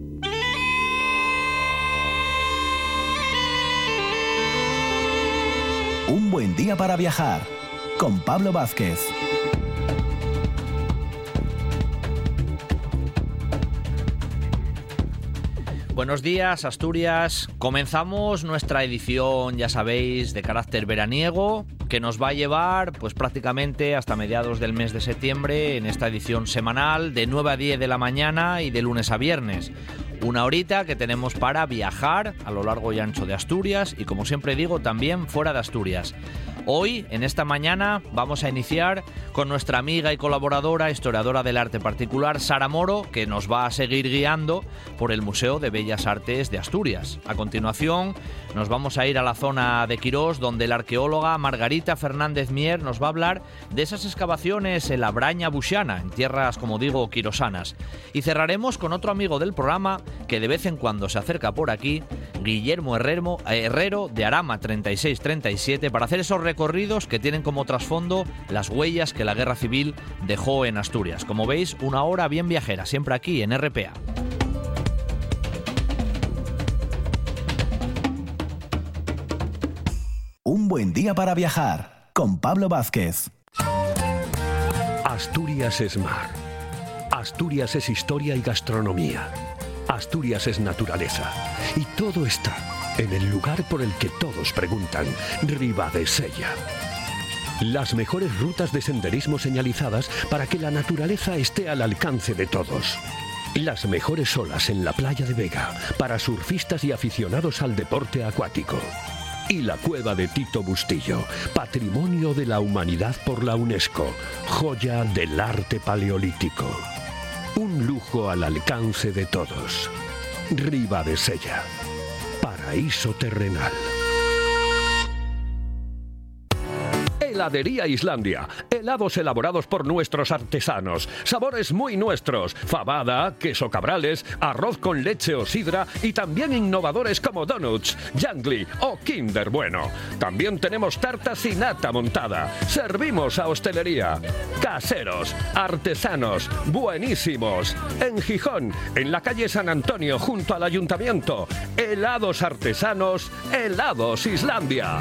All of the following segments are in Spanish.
Un buen día para viajar con Pablo Vázquez. Buenos días, Asturias. Comenzamos nuestra edición, ya sabéis, de carácter veraniego, que nos va a llevar pues prácticamente hasta mediados del mes de septiembre en esta edición semanal de 9 a 10 de la mañana y de lunes a viernes. Una horita que tenemos para viajar a lo largo y ancho de Asturias y, como siempre digo, también fuera de Asturias. Hoy, en esta mañana, vamos a iniciar con nuestra amiga y colaboradora, historiadora del arte particular, Sara Moro, que nos va a seguir guiando por el Museo de Bellas Artes de Asturias. A continuación, nos vamos a ir a la zona de Quirós, donde la arqueóloga Margarita Fernández Mier nos va a hablar de esas excavaciones en la Braña Buxana, en tierras, como digo, quirosanas. Y cerraremos con otro amigo del programa, que de vez en cuando se acerca por aquí, Guillermo Herrero de Arama 3637, para hacer esos recorridos que tienen como trasfondo las huellas que la Guerra Civil dejó en Asturias. Como veis, una hora bien viajera, siempre aquí en RPA. Un buen día para viajar con Pablo Vázquez. Asturias es mar. Asturias es historia y gastronomía. Asturias es naturaleza. Y todo está en el lugar por el que todos preguntan: Ribadesella. Las mejores rutas de senderismo señalizadas para que la naturaleza esté al alcance de todos. Las mejores olas en la playa de Vega para surfistas y aficionados al deporte acuático. Y la cueva de Tito Bustillo, Patrimonio de la Humanidad por la UNESCO, joya del arte paleolítico. Un lujo al alcance de todos. Ribadesella, paraíso terrenal. Heladería Islandia. Helados elaborados por nuestros artesanos. Sabores muy nuestros. Fabada, queso cabrales, arroz con leche o sidra y también innovadores como donuts, jangli o Kinder Bueno. También tenemos tartas y nata montada. Servimos a hostelería. Caseros, artesanos, buenísimos. En Gijón, en la calle San Antonio, junto al ayuntamiento. Helados artesanos, Helados Islandia.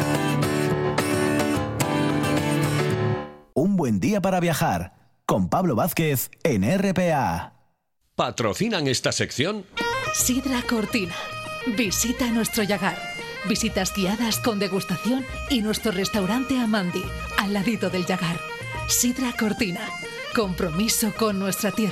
Un buen día para viajar con Pablo Vázquez en RPA. ¿Patrocinan esta sección? Sidra Cortina. Visita nuestro Llagar. Visitas guiadas con degustación y nuestro restaurante Amandi, al ladito del Llagar. Sidra Cortina. Compromiso con nuestra tierra.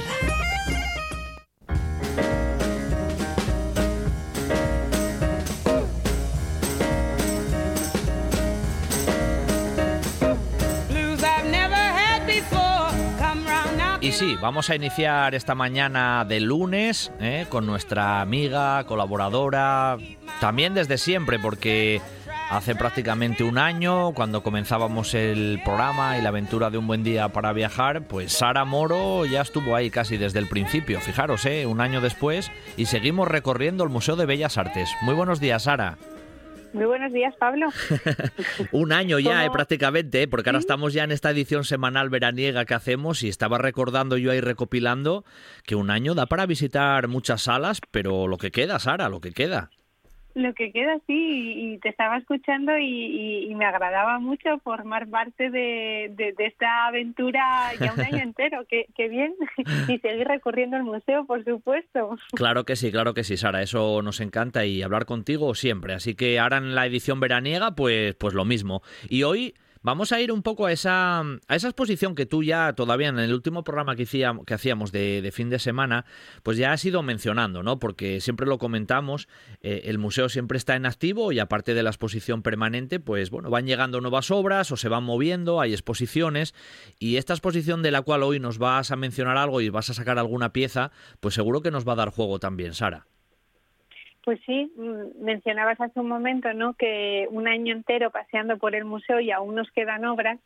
Y sí, vamos a iniciar esta mañana de lunes con nuestra amiga, colaboradora, también desde siempre, porque hace prácticamente un año, cuando comenzábamos el programa y la aventura de Un Buen Día para Viajar, pues Sara Moro ya estuvo ahí casi desde el principio. Fijaros, un año después, y seguimos recorriendo el Museo de Bellas Artes. Muy buenos días, Sara. Muy buenos días, Pablo. Un año ya, prácticamente, porque ahora estamos ya en esta edición semanal veraniega que hacemos, y estaba recordando yo ahí, recopilando, que un año da para visitar muchas salas, pero lo que queda, Sara, lo que queda. Lo que queda, sí, y te estaba escuchando y me agradaba mucho formar parte de esta aventura ya un año entero. Qué bien, y seguir recorriendo el museo, por supuesto. Claro que sí, Sara, eso nos encanta, y hablar contigo siempre. Así que ahora en la edición veraniega, pues lo mismo. Y hoy vamos a ir un poco a esa exposición que tú ya todavía en el último programa que hacíamos de fin de semana, pues ya has ido mencionando, ¿no? Porque siempre lo comentamos, el museo siempre está en activo, y aparte de la exposición permanente, pues bueno, van llegando nuevas obras o se van moviendo, hay exposiciones, y esta exposición de la cual hoy nos vas a mencionar algo y vas a sacar alguna pieza, pues seguro que nos va a dar juego también, Sara. Pues sí, mencionabas hace un momento, ¿no?, que un año entero paseando por el museo y aún nos quedan obras,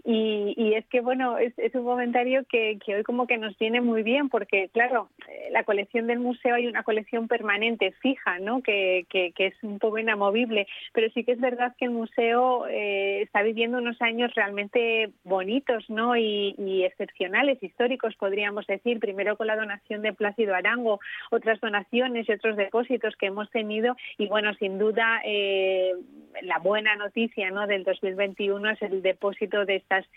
y es que, bueno, es un comentario que hoy como que nos viene muy bien, porque, claro, la colección del museo hay una colección permanente, fija, ¿no?, que es un poco inamovible, pero sí que es verdad que el museo está viviendo unos años realmente bonitos, ¿no?, y excepcionales, históricos, podríamos decir, primero con la donación de Plácido Arango, otras donaciones y otros depósitos que hemos tenido, y bueno, sin duda la buena noticia, ¿no?, del 2021 es el depósito de estas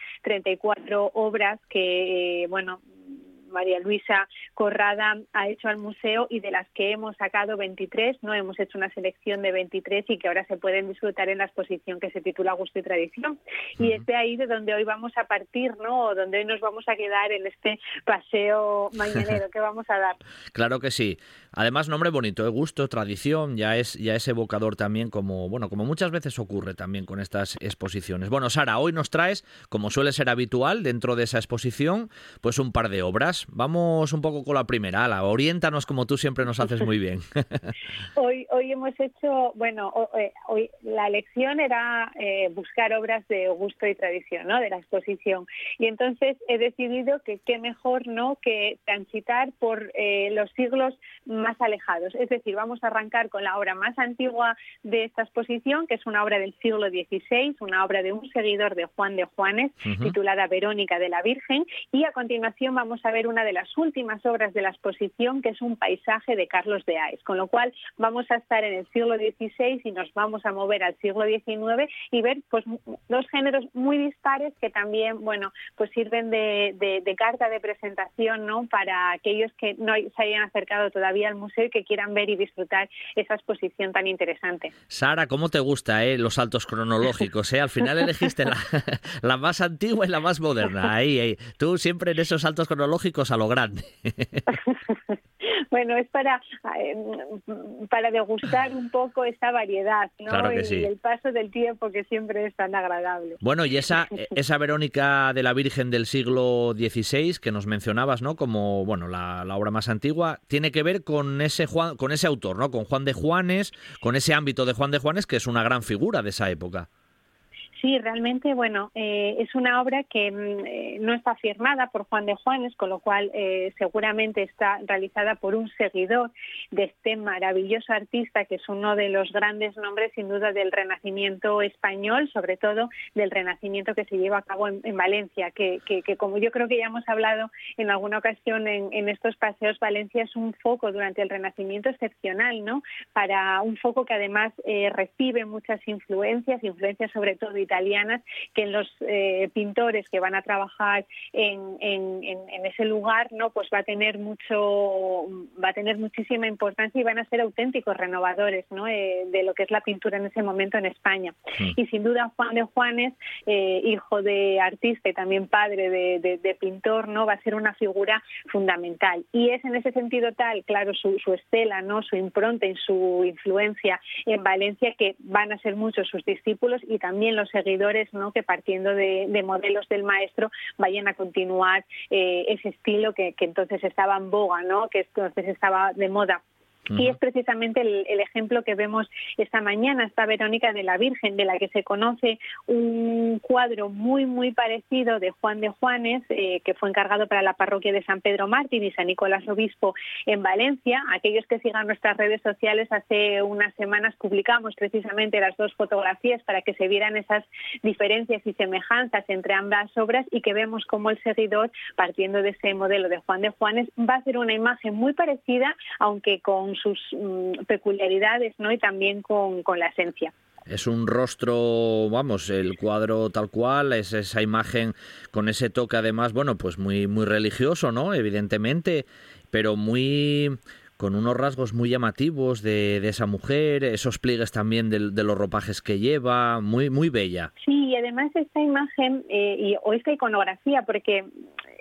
34 obras que, bueno, María Luisa Corrada ha hecho al museo, y de las que hemos sacado 23, ¿no? Hemos hecho una selección de 23 y que ahora se pueden disfrutar en la exposición que se titula Gusto y Tradición. Y es de ahí de donde hoy vamos a partir, ¿no?, o donde hoy nos vamos a quedar en este paseo mañanero que vamos a dar. Claro que sí. Además, nombre bonito, gusto, tradición, ya es evocador también, como muchas veces ocurre también con estas exposiciones. Bueno, Sara, hoy nos traes, como suele ser habitual dentro de esa exposición, pues un par de obras. Vamos un poco con la primera. Ala, oriéntanos como tú siempre nos haces muy bien. Hoy hemos hecho, bueno, hoy la elección era buscar obras de gusto y tradición, ¿no?, de la exposición. Y entonces he decidido que qué mejor, ¿no?, que transitar por los siglos más alejados. Es decir, vamos a arrancar con la obra más antigua de esta exposición, que es una obra del siglo XVI, una obra de un seguidor de Juan de Juanes, titulada Verónica de la Virgen, y a continuación vamos a ver una de las últimas obras de la exposición, que es un paisaje de Carlos de Haes, con lo cual vamos a estar en el siglo XVI y nos vamos a mover al siglo XIX y ver, pues, dos géneros muy dispares que también, bueno, pues sirven de carta de presentación, ¿no?, para aquellos que no se hayan acercado todavía al museo y que quieran ver y disfrutar esa exposición tan interesante. Sara, ¿cómo te gusta los saltos cronológicos? Al final elegiste la más antigua y la más moderna. Ahí. Tú siempre en esos saltos cronológicos a lo grande. Bueno, es para degustar un poco esta variedad, ¿no? Claro que sí. Y el paso del tiempo, que siempre es tan agradable. Bueno, y esa Verónica de la Virgen del siglo XVI que nos mencionabas, ¿no?, como, bueno, la obra más antigua, tiene que ver con ese autor, ¿no?, con Juan de Juanes, con ese ámbito de Juan de Juanes, que es una gran figura de esa época. Sí, realmente, bueno, es una obra que no está firmada por Juan de Juanes, con lo cual seguramente está realizada por un seguidor de este maravilloso artista, que es uno de los grandes nombres, sin duda, del Renacimiento español, sobre todo del Renacimiento que se lleva a cabo en Valencia, que como yo creo que ya hemos hablado en alguna ocasión en estos paseos, Valencia es un foco durante el Renacimiento excepcional, ¿no?, para un foco que además recibe muchas influencias sobre todo italianas, que en los pintores que van a trabajar en ese lugar, ¿no?, pues va a tener muchísima importancia y van a ser auténticos renovadores, ¿no?, de lo que es la pintura en ese momento en España. Y sin duda Juan de Juanes, hijo de artista y también padre de pintor, ¿no?, va a ser una figura fundamental. Y es en ese sentido tal, claro, su estela, ¿no?, su impronta y su influencia en Valencia, que van a ser muchos sus discípulos y también los seguidores, ¿no?, que partiendo de modelos del maestro vayan a continuar ese estilo que entonces estaba en boga, ¿no?, que entonces estaba de moda. Y es precisamente el ejemplo que vemos esta mañana, esta Verónica de la Virgen, de la que se conoce un cuadro muy, muy parecido de Juan de Juanes, que fue encargado para la parroquia de San Pedro Mártir y San Nicolás Obispo en Valencia. Aquellos que sigan nuestras redes sociales, hace unas semanas publicamos precisamente las dos fotografías para que se vieran esas diferencias y semejanzas entre ambas obras, y que vemos cómo el seguidor, partiendo de ese modelo de Juan de Juanes, va a hacer una imagen muy parecida, aunque con sus peculiaridades, ¿no?, y también con la esencia. Es un rostro, vamos, el cuadro tal cual, es esa imagen con ese toque, además, bueno, pues muy, muy religioso, ¿no?, evidentemente, pero con unos rasgos muy llamativos de esa mujer, esos pliegues también de los ropajes que lleva, muy, muy bella. Sí, y además esta imagen o esta iconografía, porque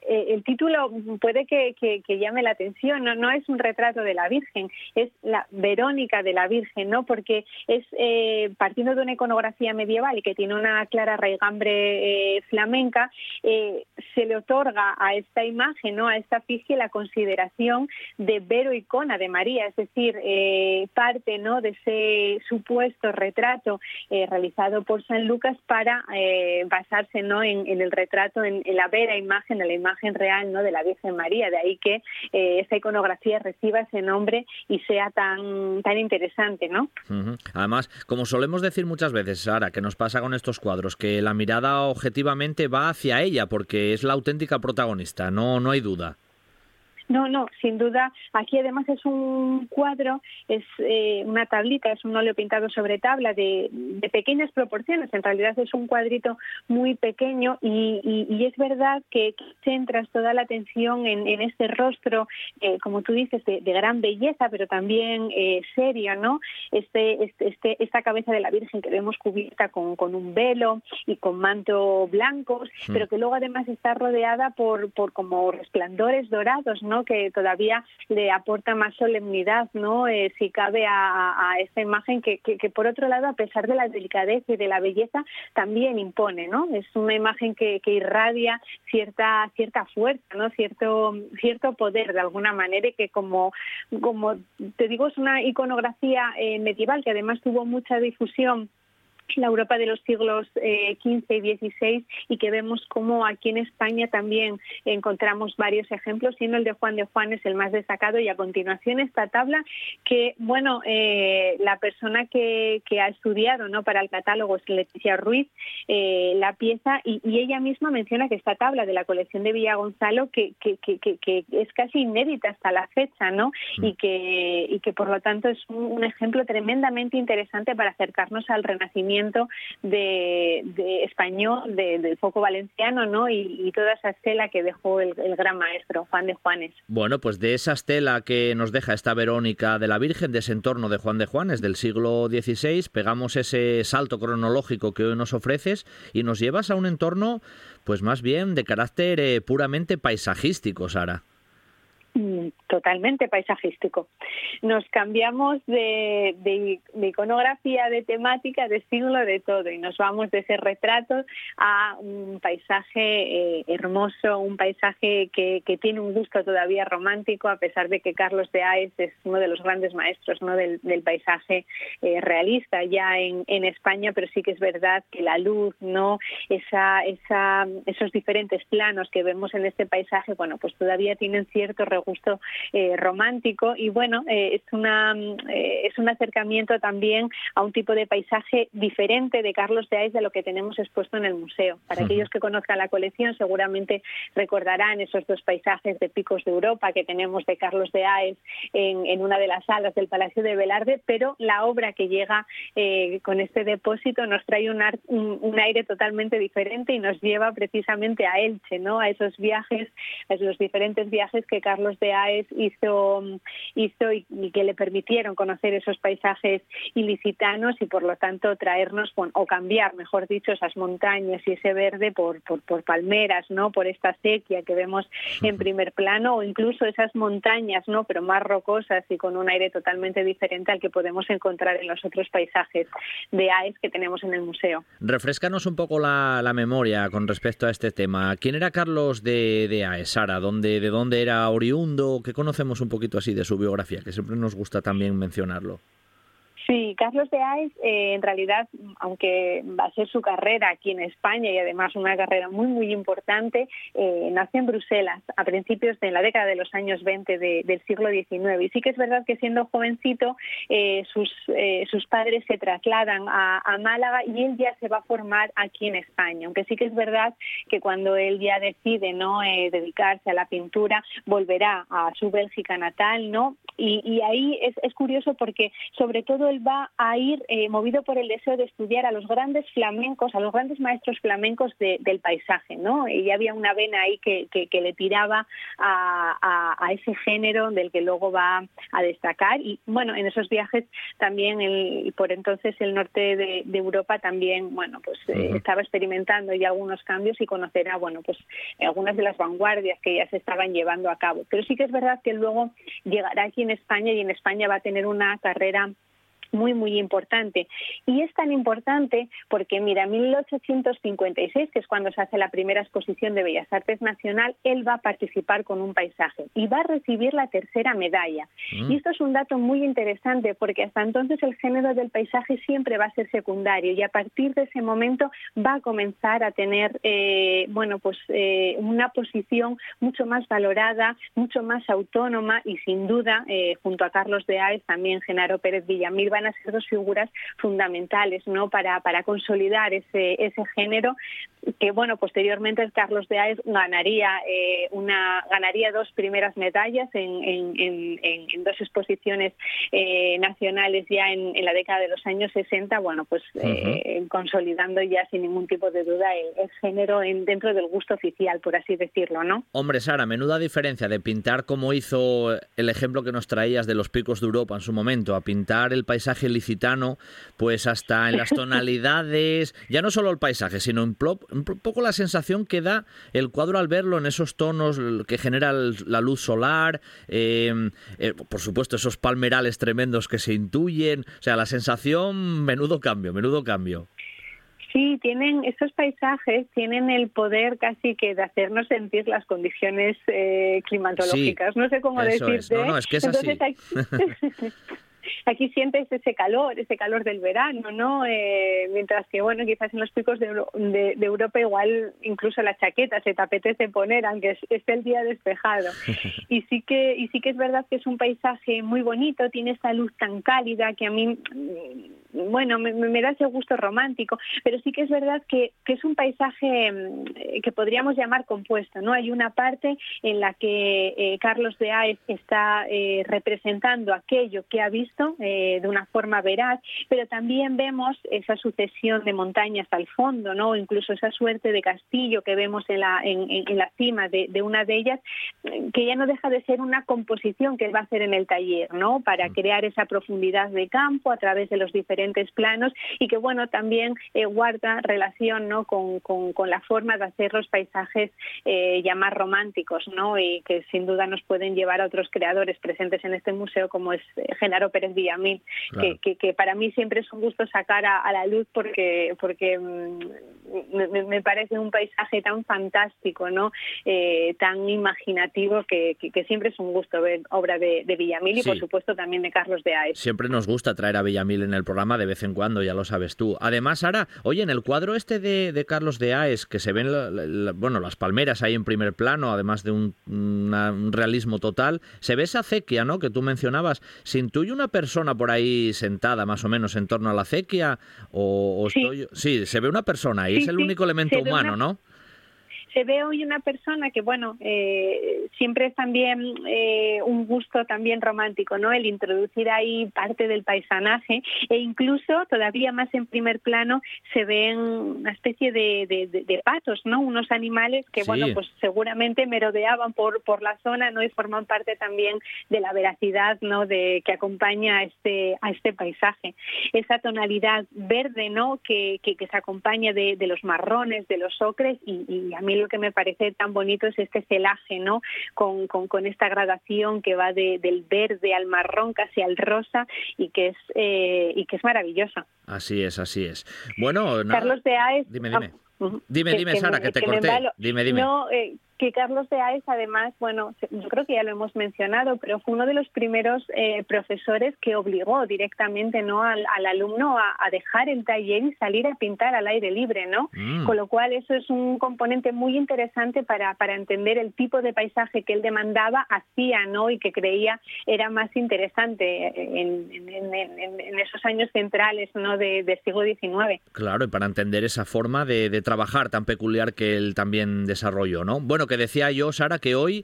el título puede que llame la atención, no es un retrato de la Virgen, es la Verónica de la Virgen, ¿no? Porque es partiendo de una iconografía medieval y que tiene una clara raigambre flamenca, se le otorga a esta imagen, ¿no? A esta efigie la consideración de vero icona de María, es decir, parte, ¿no?, de ese supuesto retrato realizado por San Lucas para basarse, ¿no?, en el retrato, en la vera imagen, en la imagen real, ¿no?, de la Virgen María. De ahí que esa iconografía reciba ese nombre y sea tan interesante, ¿no? Además, como solemos decir muchas veces, Sara, que nos pasa con estos cuadros, que la mirada objetivamente va hacia ella porque es la auténtica protagonista, no hay duda. No, sin duda. Aquí además es un cuadro, es una tablita, es un óleo pintado sobre tabla de pequeñas proporciones. En realidad es un cuadrito muy pequeño y es verdad que centras toda la atención en este rostro, como tú dices, de gran belleza, pero también serio, ¿no? Esta cabeza de la Virgen que vemos cubierta con un velo y con manto blancos, pero que luego además está rodeada por como resplandores dorados, ¿no?, que todavía le aporta más solemnidad, ¿no?, si cabe a esta imagen que por otro lado, a pesar de la delicadeza y de la belleza, también impone, ¿no? Es una imagen que irradia cierta fuerza, ¿no?, cierto poder de alguna manera, y que como te digo, es una iconografía medieval que además tuvo mucha difusión en la Europa de los siglos XV y XVI, y que vemos como aquí en España también encontramos varios ejemplos, siendo el de Juan de Juanes el más destacado, y a continuación esta tabla que, bueno, la persona que ha estudiado, ¿no?, para el catálogo es Leticia Ruiz, la pieza, y ella misma menciona que esta tabla de la colección de Villagonzalo que es casi inédita hasta la fecha, ¿no?, y que por lo tanto es un ejemplo tremendamente interesante para acercarnos al Renacimiento de español, del foco valenciano, ¿no?, y toda esa estela que dejó el gran maestro Juan de Juanes. Bueno, pues de esa estela que nos deja esta Verónica de la Virgen, de ese entorno de Juan de Juanes del siglo XVI, pegamos ese salto cronológico que hoy nos ofreces y nos llevas a un entorno, pues más bien de carácter puramente paisajístico, Sara. Totalmente paisajístico. Nos cambiamos de iconografía, de temática, de siglo, de todo, y nos vamos de ese retrato a un paisaje hermoso, un paisaje que tiene un gusto todavía romántico, a pesar de que Carlos de Haes es uno de los grandes maestros, ¿no?, del paisaje realista ya en España, pero sí que es verdad que la luz, ¿no?, esos diferentes planos que vemos en este paisaje, bueno, pues todavía tienen cierto regusto romántico, y bueno, es un acercamiento también a un tipo de paisaje diferente de Carlos de Haes de lo que tenemos expuesto en el museo. Para aquellos que conozcan la colección seguramente recordarán esos dos paisajes de picos de Europa que tenemos de Carlos de Haes en una de las salas del Palacio de Velarde, pero la obra que llega con este depósito nos trae un aire totalmente diferente y nos lleva precisamente a Elche, ¿no?, a esos viajes, a los diferentes viajes que Carlos de Haes hizo y que le permitieron conocer esos paisajes ilicitanos, y por lo tanto traernos, o cambiar, mejor dicho, esas montañas y ese verde por palmeras, ¿no?, por esta sequía que vemos en primer plano, o incluso esas montañas, ¿no?, pero más rocosas y con un aire totalmente diferente al que podemos encontrar en los otros paisajes de Haes que tenemos en el museo. Refréscanos un poco la memoria con respecto a este tema. ¿Quién era Carlos de Haes, Sara? ¿De dónde era oriundo? ¿Qué conocemos un poquito así de su biografía? Que siempre nos gusta también mencionarlo. Sí, Carlos de Haes, en realidad, aunque va a ser su carrera aquí en España, y además una carrera muy, muy importante, nace en Bruselas a principios de la década de los años 20 del siglo XIX. Y sí que es verdad que siendo jovencito, sus padres se trasladan a Málaga y él ya se va a formar aquí en España. Aunque sí que es verdad que cuando él ya decide, ¿no?, dedicarse a la pintura, volverá a su Bélgica natal, ¿no? Y ahí es curioso porque sobre todo él él va a ir movido por el deseo de estudiar a los grandes flamencos, a los grandes maestros flamencos del paisaje, ¿no? Y había una vena ahí que le tiraba a ese género del que luego va a destacar. Y bueno, en esos viajes también por entonces el norte de Europa también, bueno, pues estaba experimentando ya algunos cambios y conocerá, bueno, pues algunas de las vanguardias que ya se estaban llevando a cabo. Pero sí que es verdad que luego llegará aquí en España y en España va a tener una carrera muy, muy importante. Y es tan importante porque, mira, en 1856, que es cuando se hace la primera exposición de Bellas Artes Nacional, él va a participar con un paisaje y va a recibir la tercera medalla. Y esto es un dato muy interesante porque hasta entonces el género del paisaje siempre va a ser secundario y a partir de ese momento va a comenzar a tener, una posición mucho más valorada, mucho más autónoma y sin duda, junto a Carlos de Haes, también Genaro Pérez Villamil van a ser dos figuras fundamentales, ¿no? para consolidar ese género que, bueno, posteriormente Carlos de Haes ganaría 2 primeras medallas en 2 exposiciones nacionales ya en la década de los años 60, bueno, pues consolidando ya sin ningún tipo de duda el género dentro del gusto oficial, por así decirlo, ¿no? Hombre, Sara, menuda diferencia de pintar como hizo el ejemplo que nos traías de los picos de Europa en su momento, a pintar el paisaje licitano, pues hasta en las tonalidades, ya no solo el paisaje, sino un poco la sensación que da el cuadro al verlo en esos tonos que genera la luz solar, por supuesto esos palmerales tremendos que se intuyen, o sea, la sensación, menudo cambio. Sí, estos paisajes tienen el poder casi que de hacernos sentir las condiciones climatológicas. Sí, no sé cómo decirte. No, es que es entonces, así. Aquí sientes ese calor del verano, ¿no? Mientras que, bueno, quizás en los picos de Europa igual incluso la chaqueta se te apetece poner, aunque esté el día despejado. Y sí que es verdad que es un paisaje muy bonito, tiene esa luz tan cálida que a mí, bueno, me da ese gusto romántico, pero sí que es verdad que es un paisaje que podríamos llamar compuesto, ¿no? Hay una parte en la que Carlos de Haes está representando aquello que ha visto de una forma veraz, pero también vemos esa sucesión de montañas al fondo, ¿no? Incluso esa suerte de castillo que vemos en la cima de una de ellas, que ya no deja de ser una composición que él va a hacer en el taller, ¿no? Para crear esa profundidad de campo a través de los diferentes planos y que, bueno, también guarda relación, ¿no? con la forma de hacer los paisajes ya más románticos, ¿no? Y que sin duda nos pueden llevar a otros creadores presentes en este museo como es Genaro Pérez Villamil, claro. que para mí siempre es un gusto sacar a la luz porque me parece un paisaje tan fantástico, ¿no? Tan imaginativo que siempre es un gusto ver obra de Villamil y por supuesto también de Carlos de Haes. Siempre nos gusta traer a Villamil en el programa de vez en cuando, ya lo sabes tú. Además, Sara, oye, en el cuadro este de Carlos de Haes, que se ven las palmeras ahí en primer plano, además de un realismo total, se ve esa acequia, ¿no? Que tú mencionabas. ¿Se intuye una persona por ahí sentada más o menos en torno a la acequia? Sí, se ve una persona ahí, es el único elemento humano, ¿no? Se ve hoy una persona que, bueno, siempre es también un gusto también romántico, ¿no? El introducir ahí parte del paisanaje e incluso, todavía más en primer plano, se ven una especie de patos, ¿no? Unos animales que, bueno, pues seguramente merodeaban por la zona, ¿no? Y forman parte también de la veracidad, ¿no? Que acompaña a este paisaje. Esa tonalidad verde, ¿no? Que se acompaña de los marrones, de los ocres y a mí lo que me parece tan bonito es este celaje, ¿no? Con esta gradación que va del verde al marrón, casi al rosa, y que es maravillosa. Así es. Bueno, Carlos de Haes. Dime, Sara, que te corté. Dime. No, que Carlos de Haes, además, bueno, yo creo que ya lo hemos mencionado, pero fue uno de los primeros profesores que obligó directamente, ¿no? al alumno a dejar el taller y salir a pintar al aire libre, ¿no? Con lo cual eso es un componente muy interesante para entender el tipo de paisaje que él demandaba, hacía, ¿no? Y que creía era más interesante en esos años centrales, ¿no? del siglo XIX. Claro, y para entender esa forma de trabajar tan peculiar que él también desarrolló, ¿no? Bueno, que decía yo, Sara, que hoy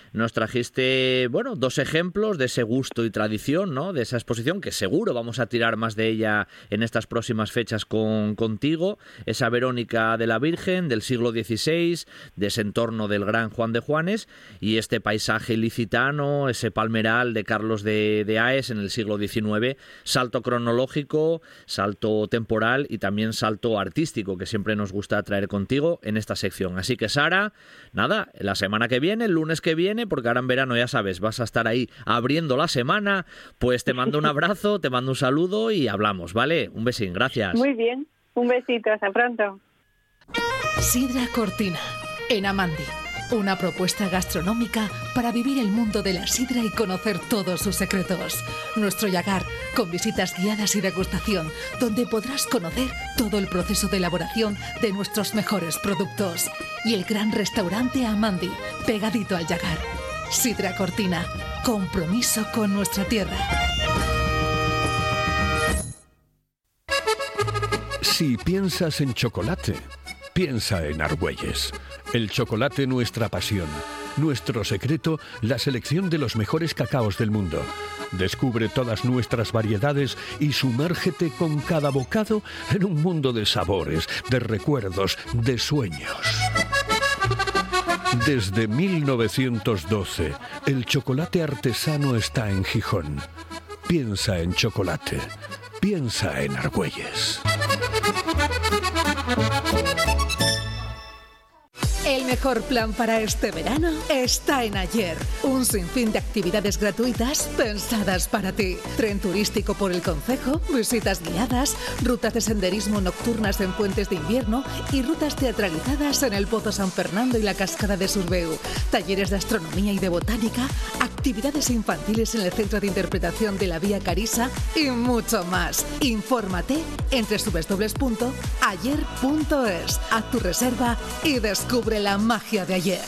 nos trajiste, bueno, 2 ejemplos de ese gusto y tradición, ¿no? De esa exposición, que seguro vamos a tirar más de ella en estas próximas fechas contigo. Esa Verónica de la Virgen del siglo XVI, de ese entorno del gran Juan de Juanes, y este paisaje ilicitano, ese palmeral de Carlos de Aes en el siglo XIX. Salto cronológico, salto temporal y también salto artístico, que siempre nos gusta traer contigo en esta sección. Así que, Sara, nada, la semana que viene, el lunes que viene, porque ahora en verano, ya sabes, vas a estar ahí abriendo la semana, pues te mando un abrazo, te mando un saludo y hablamos, ¿vale? Un besín, gracias. Muy bien, un besito, hasta pronto. Sidra Cortina, en Amandi. Una propuesta gastronómica para vivir el mundo de la sidra y conocer todos sus secretos. Nuestro Llagar, con visitas guiadas y degustación, donde podrás conocer todo el proceso de elaboración de nuestros mejores productos. Y el gran restaurante Amandi, pegadito al Llagar. Sidra Cortina, compromiso con nuestra tierra. Si piensas en chocolate, piensa en Argüelles. El chocolate, nuestra pasión. Nuestro secreto, la selección de los mejores cacaos del mundo. Descubre todas nuestras variedades y sumérgete con cada bocado en un mundo de sabores, de recuerdos, de sueños. Desde 1912, el chocolate artesano está en Gijón. Piensa en chocolate. Piensa en Argüelles. El mejor plan para este verano está en Ayer. Un sinfín de actividades gratuitas pensadas para ti. Tren turístico por el concejo, visitas guiadas, rutas de senderismo nocturnas en puentes de invierno y rutas teatralizadas en el Pozo San Fernando y la Cascada de Surbeu. Talleres de astronomía y de botánica, actividades infantiles en el Centro de Interpretación de la Vía Carisa y mucho más. Infórmate en www.ayer.es. Haz tu reserva y descubre la magia de Ayer.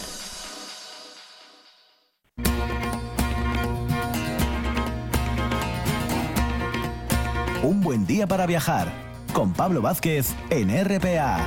Un buen día para viajar con Pablo Vázquez en RPA.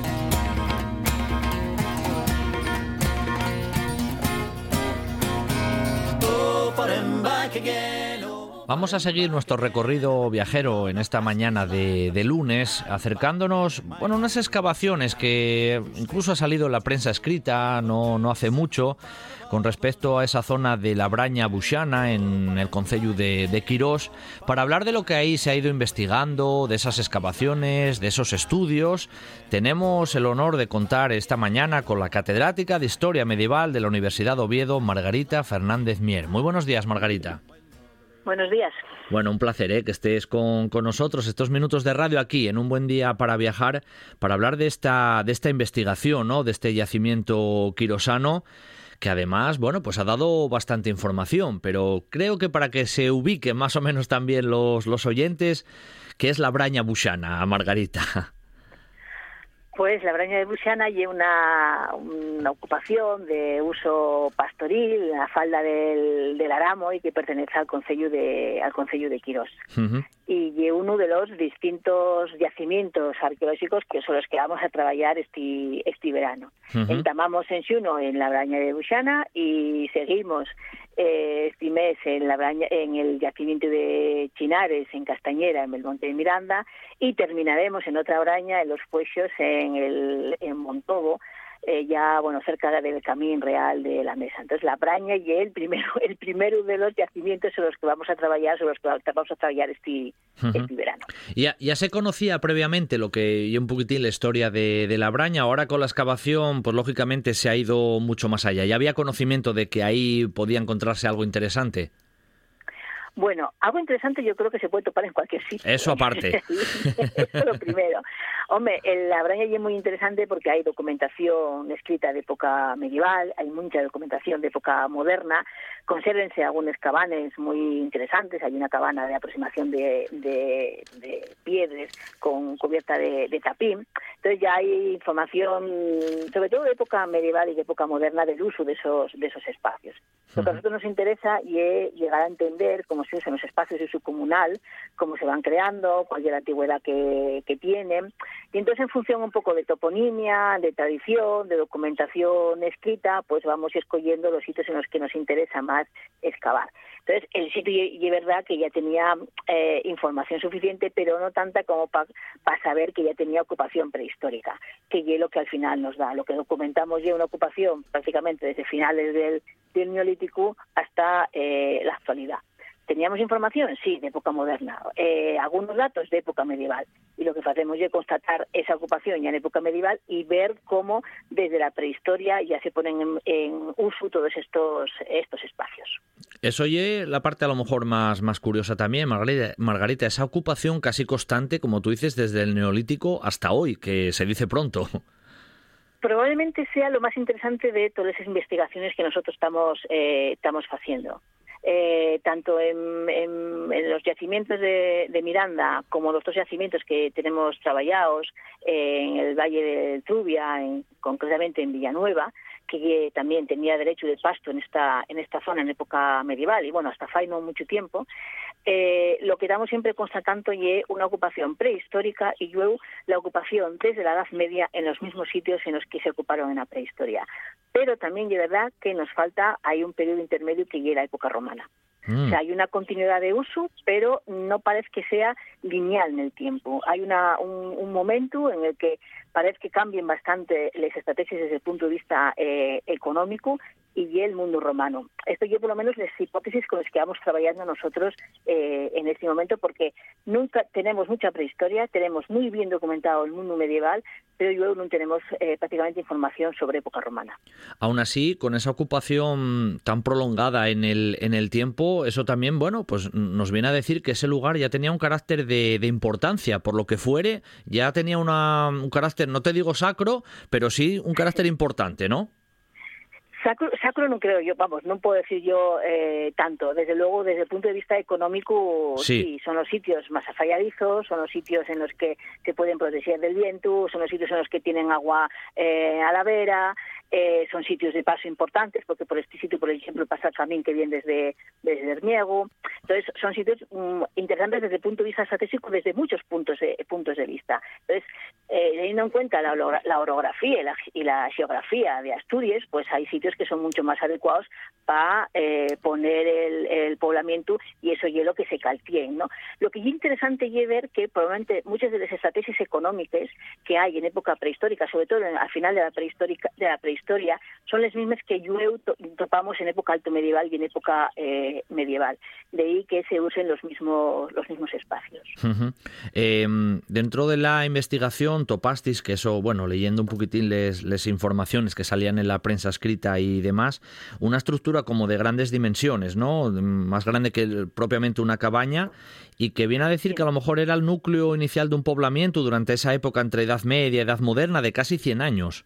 Vamos a seguir nuestro recorrido viajero en esta mañana de lunes, acercándonos, bueno, unas excavaciones que incluso ha salido en la prensa escrita no hace mucho, con respecto a esa zona de la Braña Buxana en el concello de Quirós, para hablar de lo que ahí se ha ido investigando, de esas excavaciones, de esos estudios. Tenemos el honor de contar esta mañana con la catedrática de Historia Medieval de la Universidad de Oviedo, Margarita Fernández Mier. Muy buenos días, Margarita. Buenos días. Bueno, un placer que estés con nosotros estos minutos de radio aquí en Un Buen Día para Viajar, para hablar de esta investigación, ¿no? De este yacimiento quirosano, que además, bueno, pues ha dado bastante información, pero creo que para que se ubiquen más o menos también los oyentes, ¿qué es la Braña Buxana, Margarita? Pues la Braña de Buxana lleva una ocupación de uso pastoril en la falda del Aramo y que pertenece al concello de Quirós. Uh-huh. Y es uno de los distintos yacimientos arqueológicos que son los que vamos a trabajar este verano. Uh-huh. Entamamos en Xuno en la Braña de Buxana y seguimos este mes en el yacimiento de Chinares, en Castañera, en el Monte de Miranda, y terminaremos en otra braña, en Los Fuexos, en Montobo, ya cerca del Camín Real de la Mesa. Entonces la braña y el primero de los yacimientos sobre los que vamos a trabajar, este verano. Ya se conocía previamente lo que y un poquitín la historia de la braña. Ahora con la excavación, pues lógicamente se ha ido mucho más allá. ¿Ya había conocimiento de que ahí podía encontrarse algo interesante? Bueno, algo interesante yo creo que se puede topar en cualquier sitio. Eso aparte. Eso es lo primero. Hombre, la braña es muy interesante porque hay documentación escrita de época medieval, hay mucha documentación de época moderna, consérvense algunos cabanes muy interesantes, hay una cabana de aproximación de piedras con cubierta de tapín, entonces ya hay información, sobre todo de época medieval y de época moderna, del uso de esos espacios. Lo que a nosotros nos interesa es llegar a entender cómo se usan los espacios de uso comunal, cómo se van creando, cuál es la antigüedad que tienen. Y entonces, en función un poco de toponimia, de tradición, de documentación escrita, pues vamos escogiendo los sitios en los que nos interesa más excavar. Entonces, el sitio, y es verdad que ya tenía información suficiente, pero no tanta como para saber que ya tenía ocupación prehistórica, que es lo que al final nos da. Lo que documentamos ya una ocupación prácticamente desde finales del Neolítico hasta la actualidad. ¿Teníamos información? Sí, de época moderna. Algunos datos de época medieval. Y lo que hacemos es constatar esa ocupación ya en época medieval y ver cómo desde la prehistoria ya se ponen en uso todos estos espacios. Eso es la parte a lo mejor más curiosa también, Margarita, esa ocupación casi constante, como tú dices, desde el Neolítico hasta hoy, que se dice pronto. Probablemente sea lo más interesante de todas esas investigaciones que nosotros estamos haciendo. Tanto en los yacimientos de Miranda como los dos yacimientos que tenemos trabajados en el Valle de Trubia, concretamente en Villanueva, que también tenía derecho de pasto en esta zona en época medieval y bueno, hasta fai no mucho tiempo. Lo que estamos siempre constatando es una ocupación prehistórica y luego la ocupación desde la Edad Media en los mismos sitios en los que se ocuparon en la prehistoria. Pero también es verdad que nos falta, hay un periodo intermedio que llega a la época romana. O sea, hay una continuidad de uso, pero no parece que sea lineal en el tiempo. Hay un momento en el que parece que cambien bastante las estrategias desde el punto de vista económico y el mundo romano. Esto yo por lo menos las hipótesis con las que vamos trabajando nosotros en este momento, porque nunca tenemos mucha prehistoria, tenemos muy bien documentado el mundo medieval, pero luego no tenemos prácticamente información sobre época romana. Aún así, con esa ocupación tan prolongada en el tiempo, eso también, bueno, pues nos viene a decir que ese lugar ya tenía un carácter de importancia, por lo que fuere, ya tenía un carácter, no te digo sacro, pero sí un carácter importante, ¿no? Sacro no creo yo, vamos, no puedo decir yo tanto. Desde luego, desde el punto de vista económico, sí, son los sitios más afalladizos, son los sitios en los que se pueden proteger del viento, son los sitios en los que tienen agua a la vera, son sitios de paso importantes, porque por este sitio, por ejemplo, pasa el camino que viene desde Hermiego. Entonces, son sitios interesantes desde el punto de vista estratégico, desde muchos puntos de vista. Entonces, teniendo en cuenta la orografía y la geografía de Asturias, pues hay sitios que son mucho más adecuados para poner el poblamiento y eso es lo que se calquien, ¿no? Lo que es interesante es ver que probablemente muchas de las estrategias económicas que hay en época prehistórica, sobre todo al final de la prehistoria, son las mismas que topamos en época alto medieval y en época medieval. De ahí que se usen los mismos espacios. Uh-huh. Dentro de la investigación topasteis, que eso, bueno, leyendo un poquitín les informaciones que salían en la prensa escrita y demás, una estructura como de grandes dimensiones, ¿no? Más grande que propiamente una cabaña, y que viene a decir que a lo mejor era el núcleo inicial de un poblamiento durante esa época entre Edad Media y Edad Moderna de casi 100 años.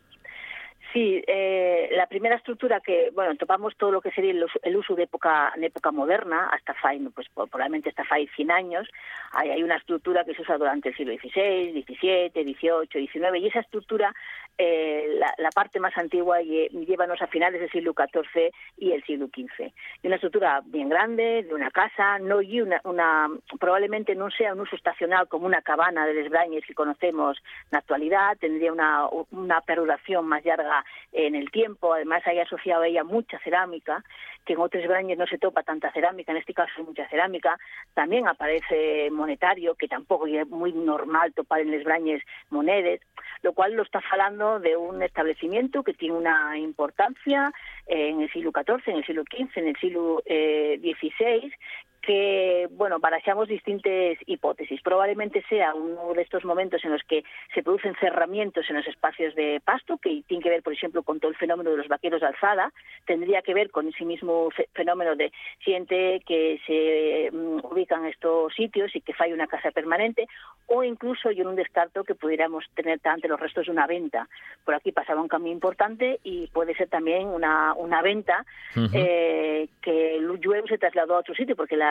Sí, la primera estructura que, bueno, topamos todo lo que sería el uso de época moderna, hasta pues probablemente hasta 100 años. Hay una estructura que se usa durante el siglo XVI, XVII, XVIII, XIX, y esa estructura, la parte más antigua, llévanos a finales del siglo XIV y el siglo XV. Y una estructura bien grande, de una casa, no y probablemente no sea un uso estacional como una cabana de desbrañes que conocemos en la actualidad, tendría una perduración más larga en el tiempo. Además hay asociado a ella mucha cerámica, que en otros brañes no se topa tanta cerámica, en este caso hay mucha cerámica. También aparece monetario, que tampoco es muy normal topar en los brañes monedas, lo cual lo está falando de un establecimiento que tiene una importancia en el siglo XIV, en el siglo XV, en el siglo XVI, que, bueno, barajamos distintas hipótesis. Probablemente sea uno de estos momentos en los que se producen cerramientos en los espacios de pasto, que tiene que ver, por ejemplo, con todo el fenómeno de los vaqueros de alzada, tendría que ver con ese mismo fenómeno de gente que se ubican en estos sitios y que falla una casa permanente, o incluso yo en un descarto que pudiéramos tener ante los restos de una venta. Por aquí pasaba un camino importante y puede ser también una venta que luego se trasladó a otro sitio, porque las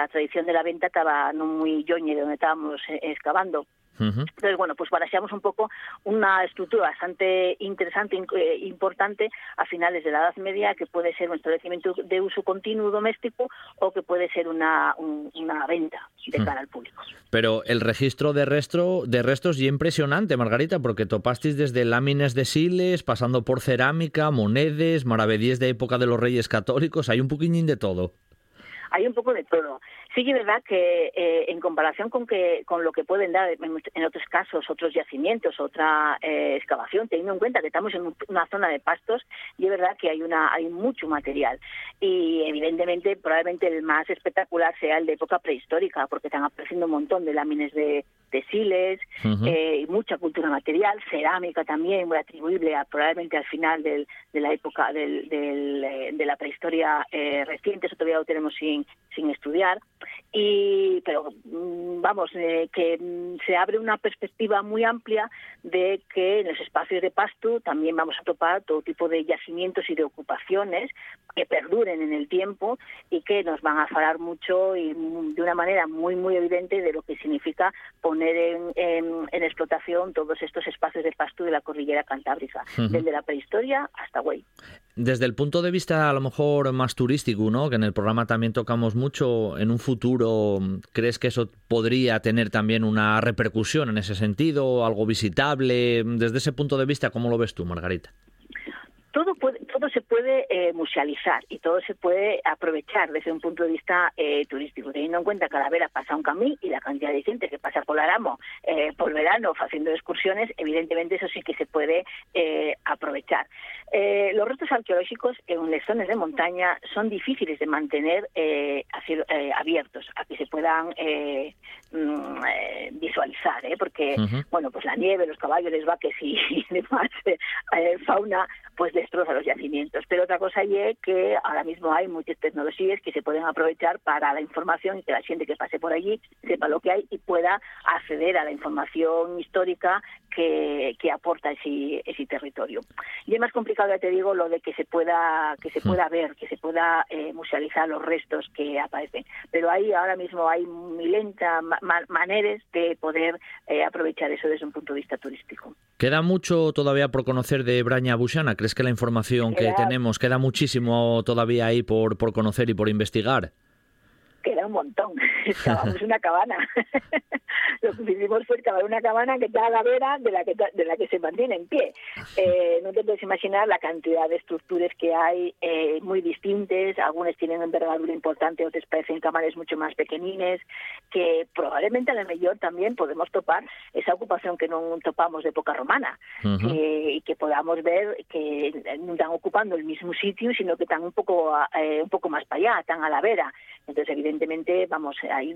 a tradición de la venta estaba non moi lloñe de onde estábamos excavando. Entonces, bueno, pues baraxamos un pouco unha estrutura bastante interesante e importante a finales de la Edad Media, que pode ser un establecimiento de uso continuo doméstico o que pode ser una venta de cara al público. Pero el registro de restos y impresionante, Margarita, porque topasteis desde lámines de siles, pasando por cerámica, monedes, maravedíes de época de los Reyes Católicos, hay un poquillín de todo. Hay un poco de todo. Sí que es verdad que en comparación con lo que pueden dar en otros casos, otros yacimientos, otra excavación, teniendo en cuenta que estamos en una zona de pastos, y es verdad que hay mucho material. Y evidentemente, probablemente el más espectacular sea el de época prehistórica, porque están apareciendo un montón de lámines de siles, mucha cultura material, cerámica también, muy atribuible probablemente al final de la época de la prehistoria reciente. Eso todavía lo tenemos sin estudiar. Pero vamos, que se abre una perspectiva muy amplia de que en los espacios de pasto también vamos a topar todo tipo de yacimientos y de ocupaciones que perduren en el tiempo y que nos van a falar mucho y de una manera muy muy evidente de lo que significa poner en explotación todos estos espacios de pasto de la cordillera cantábrica, desde la prehistoria hasta hoy. Desde el punto de vista a lo mejor más turístico, ¿no?, que en el programa también tocamos mucho, en un futuro, ¿crees que eso podría tener también una repercusión en ese sentido, algo visitable? Desde ese punto de vista, ¿cómo lo ves tú, Margarita? Todo se puede musealizar y todo se puede aprovechar desde un punto de vista turístico, teniendo en cuenta que a la vera pasa un camí y la cantidad de gente que pasa por Aramo por verano haciendo excursiones, evidentemente eso sí que se puede aprovechar. Los restos arqueológicos en las zonas de montaña son difíciles de mantener abiertos, a que se puedan visualizar, porque bueno, pues la nieve, los caballos, las vacas y demás fauna pues destroza los yacimientos. Pero otra cosa es que ahora mismo hay muchas tecnologías que se pueden aprovechar para la información y que la gente que pase por allí sepa lo que hay y pueda acceder a la información histórica que aporta ese territorio. Y es más complicado, ya te digo, lo de que se pueda ver, que se pueda musealizar los restos que aparecen. Pero ahora mismo hay milenta maneras de poder aprovechar eso desde un punto de vista turístico. ¿Queda mucho todavía por conocer de Braña Buxana? ¿Crees que la información que tenemos queda muchísimo todavía ahí por conocer y por investigar? Queda un montón. Excavamos una cabana. Lo que hicimos fue excavar una cabana que está a la vera de la que se mantiene en pie. No te puedes imaginar la cantidad de estructuras que hay muy distintas. Algunas tienen envergadura importante, otras parecen cámaras mucho más pequeñines, que probablemente a lo mejor también podemos topar esa ocupación que no topamos de época romana, y que podamos ver que no están ocupando el mismo sitio, sino que están un poco más para allá, están a la vera. Entonces, evidentemente, vamos, hay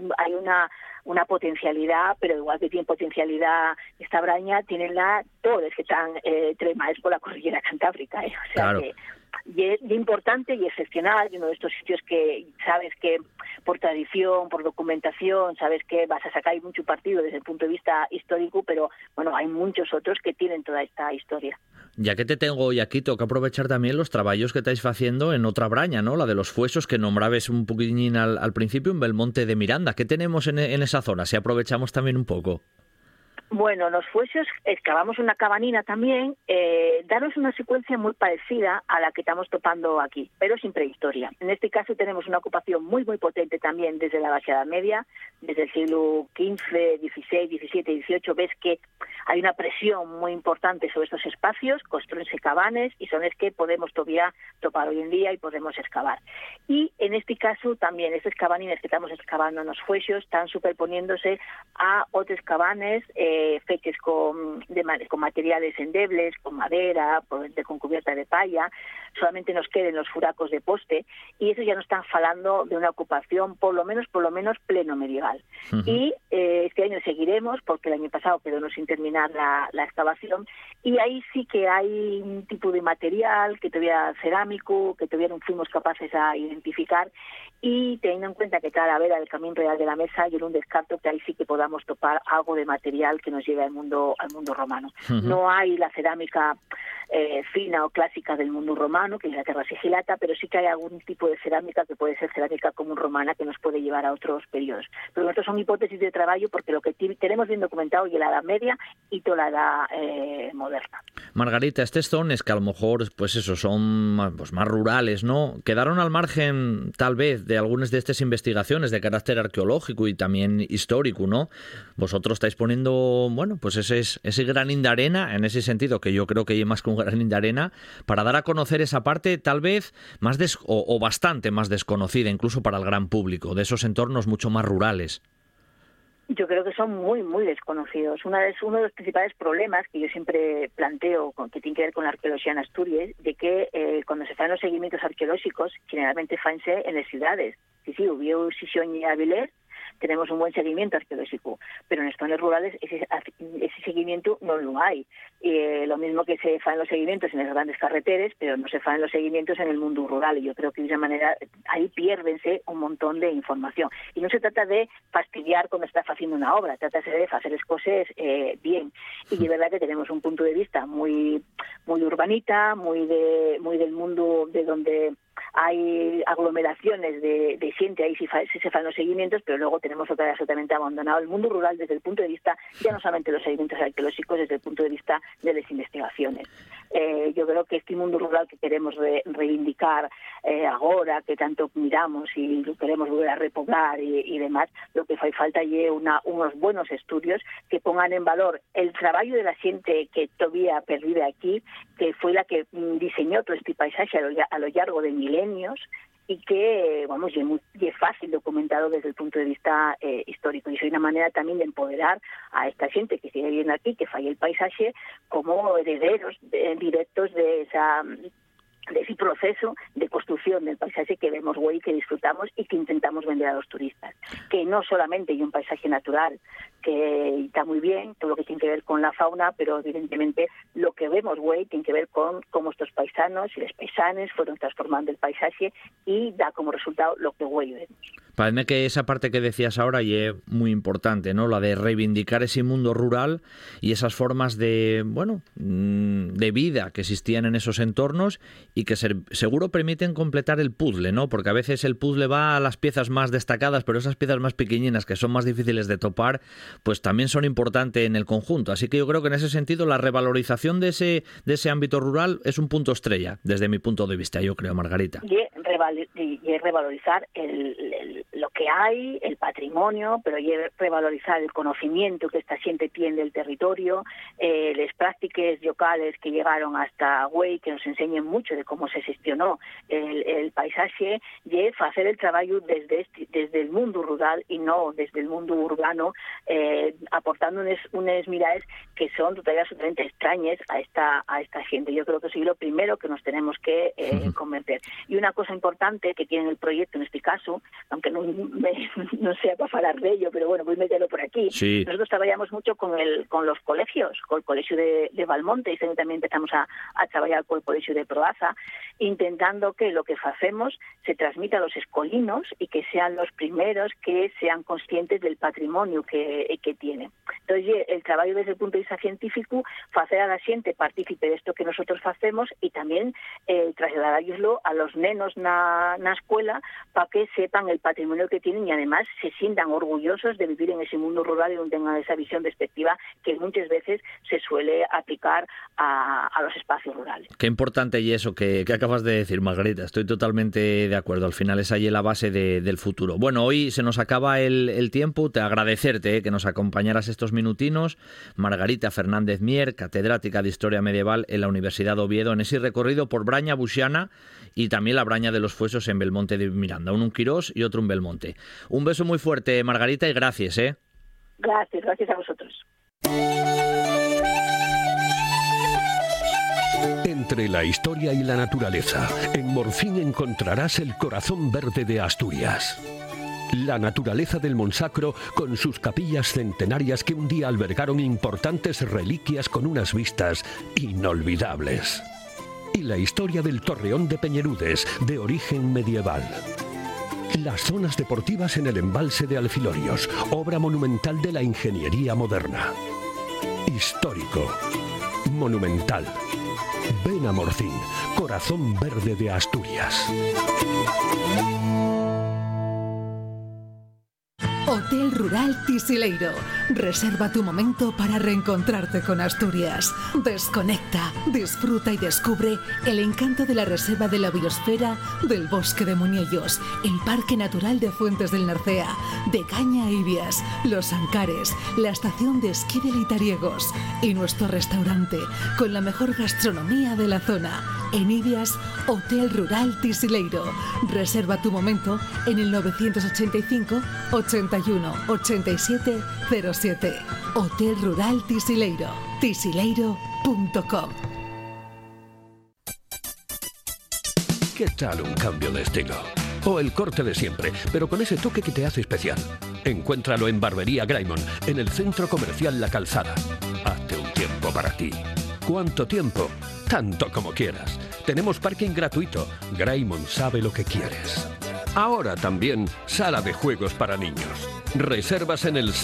una potencialidad, pero igual que tiene potencialidad esta Braña, tienen todos los que están tremados por la cordillera cantábrica. O sea, claro. Y es importante y excepcional, y uno de estos sitios que sabes que por tradición, por documentación, sabes que vas a sacar mucho partido desde el punto de vista histórico, pero bueno, hay muchos otros que tienen toda esta historia. Ya que te tengo hoy aquí, tengo que aprovechar también los trabajos que estáis haciendo en otra Braña, ¿no? La de los fuesos, que nombrabes un poquillín al principio, en Belmonte de Miranda. ¿Qué tenemos en esa zona? Si aprovechamos también un poco. Bueno, en los fuesos excavamos una cabanina también, daros una secuencia muy parecida a la que estamos topando aquí, pero sin prehistoria. En este caso tenemos una ocupación muy muy potente también desde la Baja Edad Media, desde el siglo XV, XVI, XVII, XVIII. Ves que hay una presión muy importante sobre estos espacios, construyense cabanes y son es que podemos todavía topar hoy en día y podemos excavar. Y en este caso también estas cabanines que estamos excavando en los fuesos están superponiéndose a otros cabanes fechos con materiales endebles, con madera, con cubierta de palla. Solamente nos queden los furacos de poste y eso ya nos están falando de una ocupación por lo menos pleno medieval. Y este año seguiremos, porque el año pasado quedó sin terminar la excavación, y ahí sí que hay un tipo de material que todavía cerámico, que todavía no fuimos capaces a identificar y teniendo en cuenta que está a la vera del Camino Real de la Mesa, yo no descarto que ahí sí que podamos topar algo de material que nos lleve al mundo romano. No hay la cerámica fina o clásica del mundo romano, que es la terra sigillata, pero sí que hay algún tipo de cerámica que puede ser cerámica común romana que nos puede llevar a otros periodos. Pero estos son hipótesis de trabajo porque lo que tenemos bien documentado es la Edad Media y toda la Edad moderna. Margarita, estas zonas que a lo mejor pues eso, son más rurales, ¿no? Quedaron al margen tal vez de algunas de estas investigaciones de carácter arqueológico y también histórico, ¿no? Vosotros estáis poniendo, bueno, pues ese granín de arena, en ese sentido, que yo creo que hay más que un granín de arena, para dar a conocer esa parte tal vez más o bastante más desconocida, incluso para el gran público, de esos entornos mucho más rurales. Yo creo que son muy, muy desconocidos. Uno de los principales problemas que yo siempre planteo, que tiene que ver con la arqueología en Asturias, de que cuando se hacen los seguimientos arqueológicos, generalmente fanse en las ciudades. Sí, hubo Sisión y Avilés, tenemos un buen seguimiento arqueológico, pero en las zonas rurales ese seguimiento no lo hay. Lo mismo que se fan los seguimientos en las grandes carreteras, pero no se fan los seguimientos en el mundo rural, y yo creo que de esa manera ahí piérdense un montón de información. Y no se trata de fastidiar cuando está haciendo una obra, trata de hacer las cosas bien. Y de verdad que tenemos un punto de vista muy urbanita, muy del mundo de donde hay aglomeraciones de gente, ahí sí se fan los seguimientos, pero luego tenemos otra vez absolutamente abandonado el mundo rural desde el punto de vista, ya no solamente de los seguimientos arqueológicos, desde el punto de vista de las investigaciones. Yo creo que este mundo rural que queremos reivindicar ahora, que tanto miramos y lo queremos volver a repoblar y demás, lo que hace falta es unos buenos estudios que pongan en valor el trabajo de la gente que todavía pervive aquí, que fue la que diseñó todo este paisaje a lo largo de milenios, y que, vamos, es fácil documentado desde el punto de vista histórico. Y es una manera también de empoderar a esta gente que sigue viviendo aquí, que falla el paisaje, como herederos directos de ese proceso de construcción del paisaje que vemos hoy, que disfrutamos y que intentamos vender a los turistas. Que no solamente hay un paisaje natural, que está muy bien, todo lo que tiene que ver con la fauna, pero evidentemente lo que vemos hoy tiene que ver con cómo estos paisanos y los paisanes fueron transformando el paisaje y da como resultado lo que hoy vemos. Parece que esa parte que decías ahora y es muy importante, ¿no? La de reivindicar ese mundo rural y esas formas de vida que existían en esos entornos y que seguro permiten completar el puzzle, ¿no? Porque a veces el puzzle va a las piezas más destacadas, pero esas piezas más pequeñinas que son más difíciles de topar, pues también son importantes en el conjunto. Así que yo creo que en ese sentido la revalorización de ese ámbito rural es un punto estrella, desde mi punto de vista, yo creo, Margarita. Y es revalorizar lo que hay, el patrimonio, pero y revalorizar el conocimiento que esta gente tiene del territorio, las prácticas locales que llegaron hasta hoy, que nos enseñen mucho de cómo se gestionó el paisaje, y hacer el trabajo desde el mundo rural y no desde el mundo urbano, aportando unas miradas que son totalmente absolutamente extrañas a esta gente. Yo creo que eso es lo primero que nos tenemos que convencer. Y una cosa importante que tiene el proyecto en este caso, aunque no sea para hablar de ello, pero bueno, voy a meterlo por aquí. Sí. Nosotros trabajamos mucho con los colegios, con el colegio de Valmonte, y también empezamos a trabajar con el colegio de Proaza, intentando que lo que hacemos se transmita a los escolinos y que sean los primeros que sean conscientes del patrimonio que tienen. Entonces, el trabajo desde el punto de vista científico, hacer a la gente partícipe de esto que nosotros hacemos y también trasladarlo a los nenos na escuela para que sepan el patrimonio que tienen y además se sientan orgullosos de vivir en ese mundo rural y donde tengan esa visión despectiva que muchas veces se suele aplicar a los espacios rurales. Qué importante y eso que acabas de decir, Margarita. Estoy totalmente de acuerdo. Al final es ahí la base del futuro. Bueno, hoy se nos acaba el tiempo. Te agradecerte que nos acompañaras estos minutinos. Margarita Fernández Mier, catedrática de Historia Medieval en la Universidad de Oviedo, en ese recorrido por Braña Buxiana y también la Braña de los Fuesos en Belmonte de Miranda. Uno en Quirós y otro en Belmonte. Un beso muy fuerte, Margarita, y gracias. Gracias a vosotros. Entre la historia y la naturaleza, en Morfín encontrarás el corazón verde de Asturias. La naturaleza del Monsacro, con sus capillas centenarias que un día albergaron importantes reliquias con unas vistas inolvidables. Y la historia del Torreón de Peñerudes, de origen medieval. Las zonas deportivas en el embalse de Alfilorios, obra monumental de la ingeniería moderna. Histórico, monumental. Ven a Morcín, corazón verde de Asturias. Hotel Rural Tisileiro. Reserva tu momento para reencontrarte con Asturias. Desconecta, disfruta y descubre el encanto de la Reserva de la Biosfera del Bosque de Muñellos, el Parque Natural de Fuentes del Narcea, de Caña a Ibias, Los Ancares, la estación de esquí de Litariegos y nuestro restaurante con la mejor gastronomía de la zona. En Ibias, Hotel Rural Tisileiro. Reserva tu momento en el 985 81 87 07. Hotel Rural Tisileiro. tisileiro.com. ¿Qué tal un cambio de estilo? O el corte de siempre, pero con ese toque que te hace especial. Encuéntralo en Barbería Graymon, en el Centro Comercial La Calzada. Hazte un tiempo para ti. ¿Cuánto tiempo? Tanto como quieras. Tenemos parking gratuito. Graymon sabe lo que quieres. Ahora también sala de juegos para niños. Reservas en el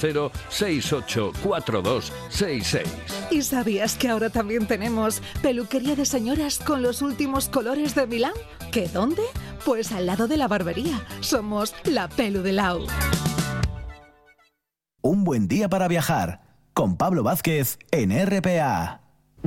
610-684266. ¿Y sabías que ahora también tenemos peluquería de señoras con los últimos colores de Milán? ¿Qué dónde? Pues al lado de la barbería. Somos la Pelu de Lau. Un buen día para viajar con Pablo Vázquez en RPA.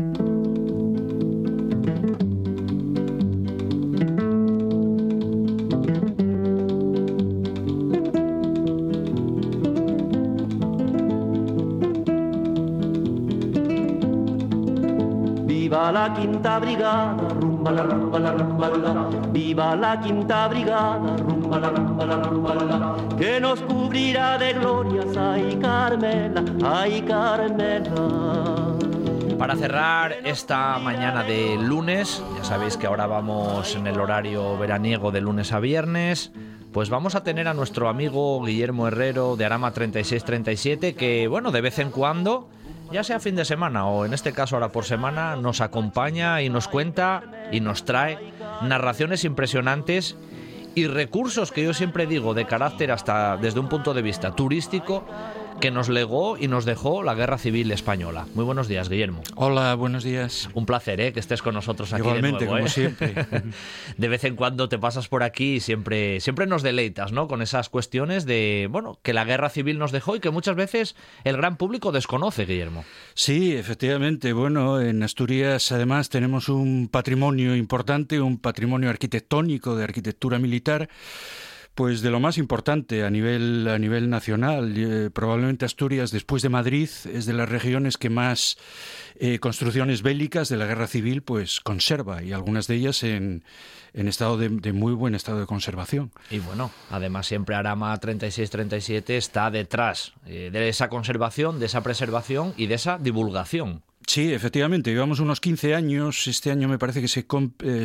Viva la quinta brigada, rumba la rumba la rumba la. Viva la quinta brigada, rumba la rumba la rumba la. Que nos cubrirá de glorias, ay Carmela, ay Carmela. Para cerrar esta mañana de lunes, ya sabéis que ahora vamos en el horario veraniego de lunes a viernes, pues vamos a tener a nuestro amigo Guillermo Herrero de Arama 3637, que bueno, de vez en cuando, ya sea fin de semana o en este caso ahora por semana, nos acompaña y nos cuenta y nos trae narraciones impresionantes y recursos que yo siempre digo de carácter hasta desde un punto de vista turístico que nos legó y nos dejó la Guerra Civil Española. Muy buenos días, Guillermo. Hola, buenos días. Un placer, que estés con nosotros aquí. Igualmente, de nuevo, como siempre. De vez en cuando te pasas por aquí y siempre nos deleitas, ¿no? Con esas cuestiones de, bueno, que la Guerra Civil nos dejó y que muchas veces el gran público desconoce, Guillermo. Sí, efectivamente. Bueno, en Asturias además tenemos un patrimonio importante, un patrimonio arquitectónico de arquitectura militar, pues de lo más importante a nivel nacional. Probablemente Asturias, después de Madrid, es de las regiones que más construcciones bélicas de la Guerra Civil pues conserva, y algunas de ellas en estado de muy buen estado de conservación. Y bueno, además siempre Arama 3637 está detrás de esa conservación, de esa preservación y de esa divulgación. Sí, efectivamente, llevamos unos 15 años, este año me parece que se cumple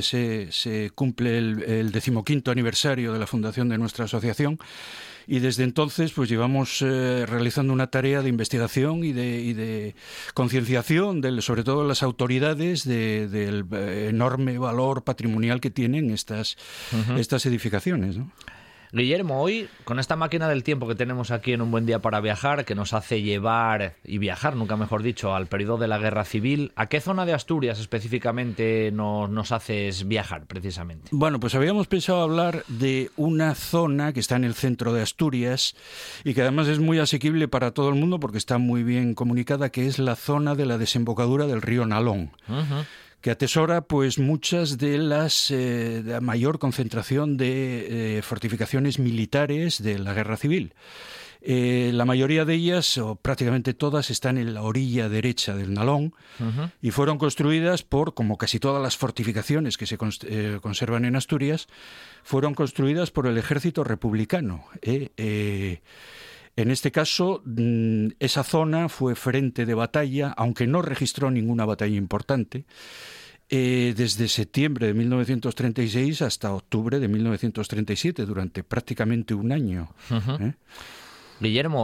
el 15º aniversario de la fundación de nuestra asociación, y desde entonces pues llevamos realizando una tarea de investigación y de concienciación, sobre todo de las autoridades, del enorme valor patrimonial que tienen estas edificaciones, ¿no? Guillermo, hoy, con esta máquina del tiempo que tenemos aquí en Un Buen Día para Viajar, que nos hace llevar y viajar, nunca mejor dicho, al periodo de la Guerra Civil, ¿a qué zona de Asturias específicamente nos haces viajar, precisamente? Bueno, pues habíamos pensado hablar de una zona que está en el centro de Asturias y que además es muy asequible para todo el mundo porque está muy bien comunicada, que es la zona de la desembocadura del río Nalón. Uh-huh. Que atesora pues muchas de la mayor concentración de fortificaciones militares de la Guerra Civil. La mayoría de ellas, o prácticamente todas, están en la orilla derecha del Nalón, uh-huh, y fueron construidas como casi todas las fortificaciones que se conservan en Asturias, fueron construidas por el ejército republicano. En este caso, esa zona fue frente de batalla, aunque no registró ninguna batalla importante, desde septiembre de 1936 hasta octubre de 1937, durante prácticamente un año. Uh-huh. Guillermo,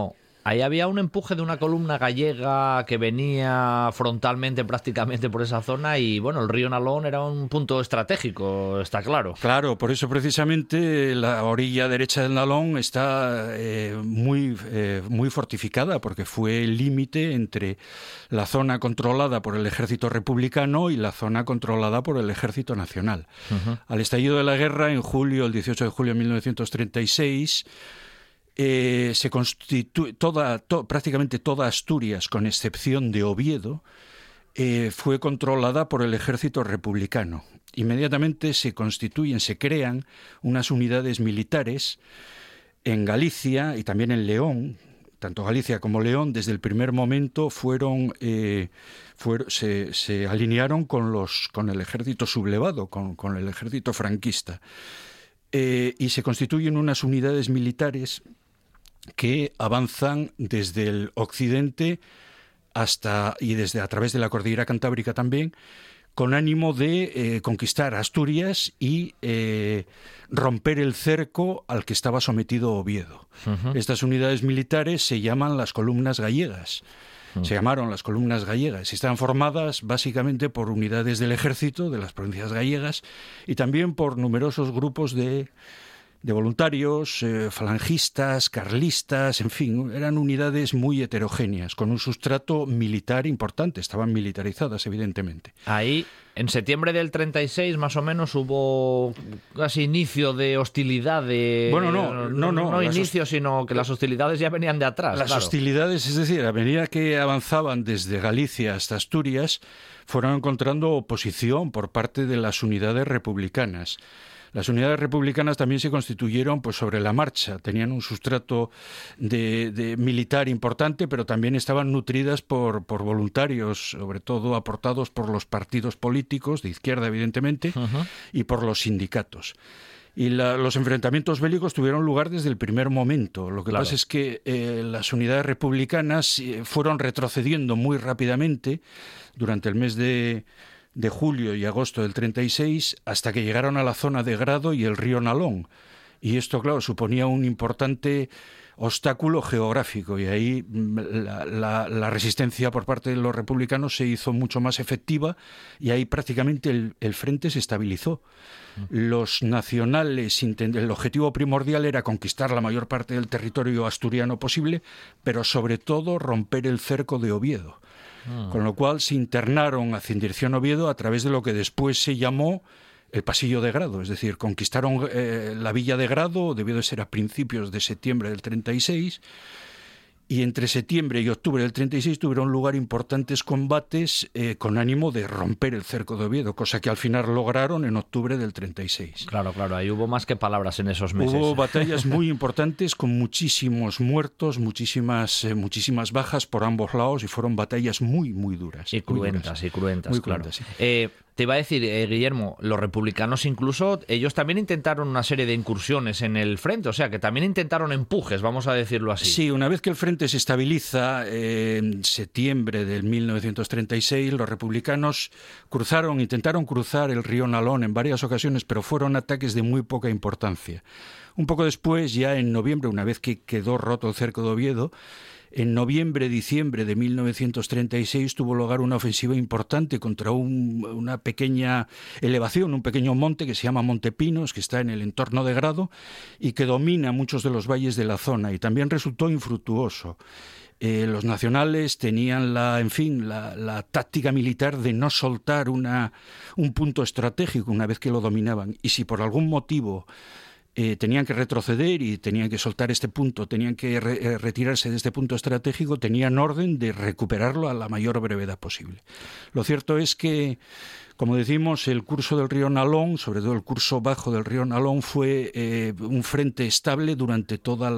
Ahí había un empuje de una columna gallega que venía frontalmente prácticamente por esa zona y, bueno, el río Nalón era un punto estratégico, está claro. Claro, por eso precisamente la orilla derecha del Nalón está muy fortificada, porque fue el límite entre la zona controlada por el ejército republicano y la zona controlada por el ejército nacional. Uh-huh. Al estallido de la guerra, el 18 de julio de 1936... se constituye prácticamente toda Asturias, con excepción de Oviedo, fue controlada por el ejército republicano. Inmediatamente se crean unas unidades militares en Galicia y también en León. Tanto Galicia como León, desde el primer momento se alinearon con el ejército sublevado, con el ejército franquista. Y se constituyen unas unidades militares que avanzan desde el occidente desde a través de la cordillera Cantábrica también, con ánimo de conquistar Asturias y romper el cerco al que estaba sometido Oviedo. Uh-huh. Estas unidades militares se llaman las columnas gallegas. Se llamaron las columnas gallegas y estaban formadas básicamente por unidades del ejército de las provincias gallegas y también por numerosos grupos de voluntarios, falangistas, carlistas, en fin, eran unidades muy heterogéneas, con un sustrato militar importante, estaban militarizadas, evidentemente. Ahí, en septiembre del 36, más o menos, hubo casi inicio de hostilidades. Bueno, no inicio, sino que las hostilidades ya venían de atrás. Las hostilidades, es decir, a medida que avanzaban desde Galicia hasta Asturias, fueron encontrando oposición por parte de las unidades republicanas. Las unidades republicanas también se constituyeron pues sobre la marcha, tenían un sustrato de militar importante, pero también estaban nutridas por voluntarios, sobre todo aportados por los partidos políticos, de izquierda evidentemente, uh-huh, y por los sindicatos. Y los enfrentamientos bélicos tuvieron lugar desde el primer momento. Lo que pasa es que las unidades republicanas fueron retrocediendo muy rápidamente durante el mes de julio y agosto del 36 hasta que llegaron a la zona de Grado y el río Nalón. Y esto, claro, suponía un importante obstáculo geográfico y ahí la resistencia por parte de los republicanos se hizo mucho más efectiva y ahí prácticamente el frente se estabilizó. Los nacionales, el objetivo primordial era conquistar la mayor parte del territorio asturiano posible, pero sobre todo romper el cerco de Oviedo. Con lo cual se internaron hacia dirección Oviedo a través de lo que después se llamó el Pasillo de Grado, es decir, conquistaron la villa de Grado, debió de ser a principios de septiembre del 36, y entre septiembre y octubre del 36 tuvieron lugar importantes combates con ánimo de romper el cerco de Oviedo, cosa que al final lograron en octubre del 36. Claro, ahí hubo más que palabras en esos meses. Hubo batallas muy importantes con muchísimos muertos, muchísimas bajas por ambos lados y fueron batallas muy, muy duras. Y cruentas, claro. Cruentas, sí. Te iba a decir, Guillermo, los republicanos incluso, ellos también intentaron una serie de incursiones en el frente, o sea, que también intentaron empujes, vamos a decirlo así. Sí, una vez que el frente se estabiliza, en septiembre del 1936, los republicanos intentaron cruzar el río Nalón en varias ocasiones, pero fueron ataques de muy poca importancia. Un poco después, ya en noviembre, una vez que quedó roto el cerco de Oviedo, en noviembre-diciembre de 1936 tuvo lugar una ofensiva importante contra una pequeña elevación, un pequeño monte que se llama Monte Pinos, que está en el entorno de Grado y que domina muchos de los valles de la zona y también resultó infructuoso. Los nacionales tenían la táctica militar de no soltar un punto estratégico una vez que lo dominaban, y si por algún motivo tenían que retroceder y tenían que soltar este punto, tenían que retirarse de este punto estratégico, tenían orden de recuperarlo a la mayor brevedad posible. Lo cierto es que, como decimos, el curso del río Nalón, sobre todo el curso bajo del río Nalón, fue un frente estable durante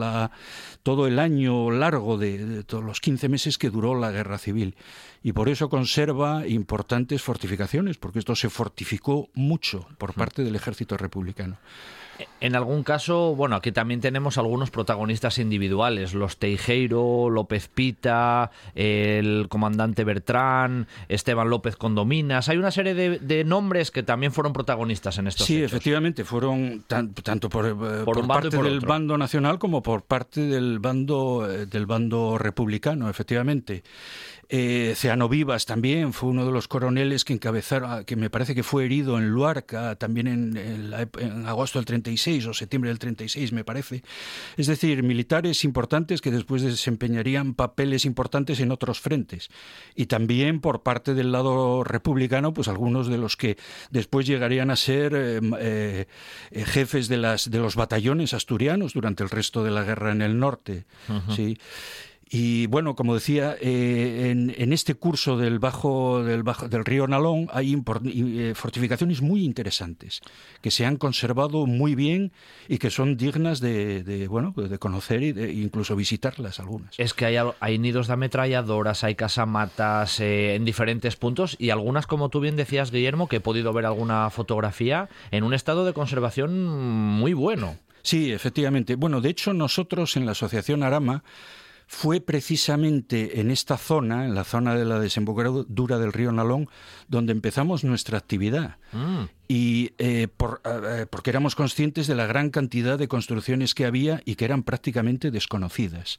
todo el año largo de todos los 15 meses que duró la guerra civil. Y por eso conserva importantes fortificaciones, porque esto se fortificó mucho por parte del ejército republicano. En algún caso, bueno, aquí también tenemos algunos protagonistas individuales, los Teijeiro, López Pita, el comandante Bertrán, Esteban López Condominas. Hay una serie de nombres que también fueron protagonistas en estos hechos. Sí, efectivamente, fueron tanto por parte del bando nacional como por parte del bando republicano, efectivamente. Ceano Vivas también fue uno de los coroneles que encabezaron, que me parece que fue herido en Luarca, también en agosto del 36 o septiembre del 36, me parece. Es decir, militares importantes que después desempeñarían papeles importantes en otros frentes. Y también por parte del lado republicano, pues algunos de los que después llegarían a ser jefes de los batallones asturianos durante el resto de la guerra en el norte. Uh-huh. Sí. Y bueno, como decía, en este curso del río Nalón hay fortificaciones muy interesantes que se han conservado muy bien y que son dignas de conocer e incluso visitarlas algunas. Es que hay nidos de ametralladoras, hay casamatas en diferentes puntos y algunas, como tú bien decías, Guillermo, que he podido ver alguna fotografía en un estado de conservación muy bueno. Sí, efectivamente. Bueno, de hecho nosotros en la Asociación Arama fue precisamente en esta zona, en la zona de la desembocadura del río Nalón, donde empezamos nuestra actividad. Y porque éramos conscientes de la gran cantidad de construcciones que había y que eran prácticamente desconocidas.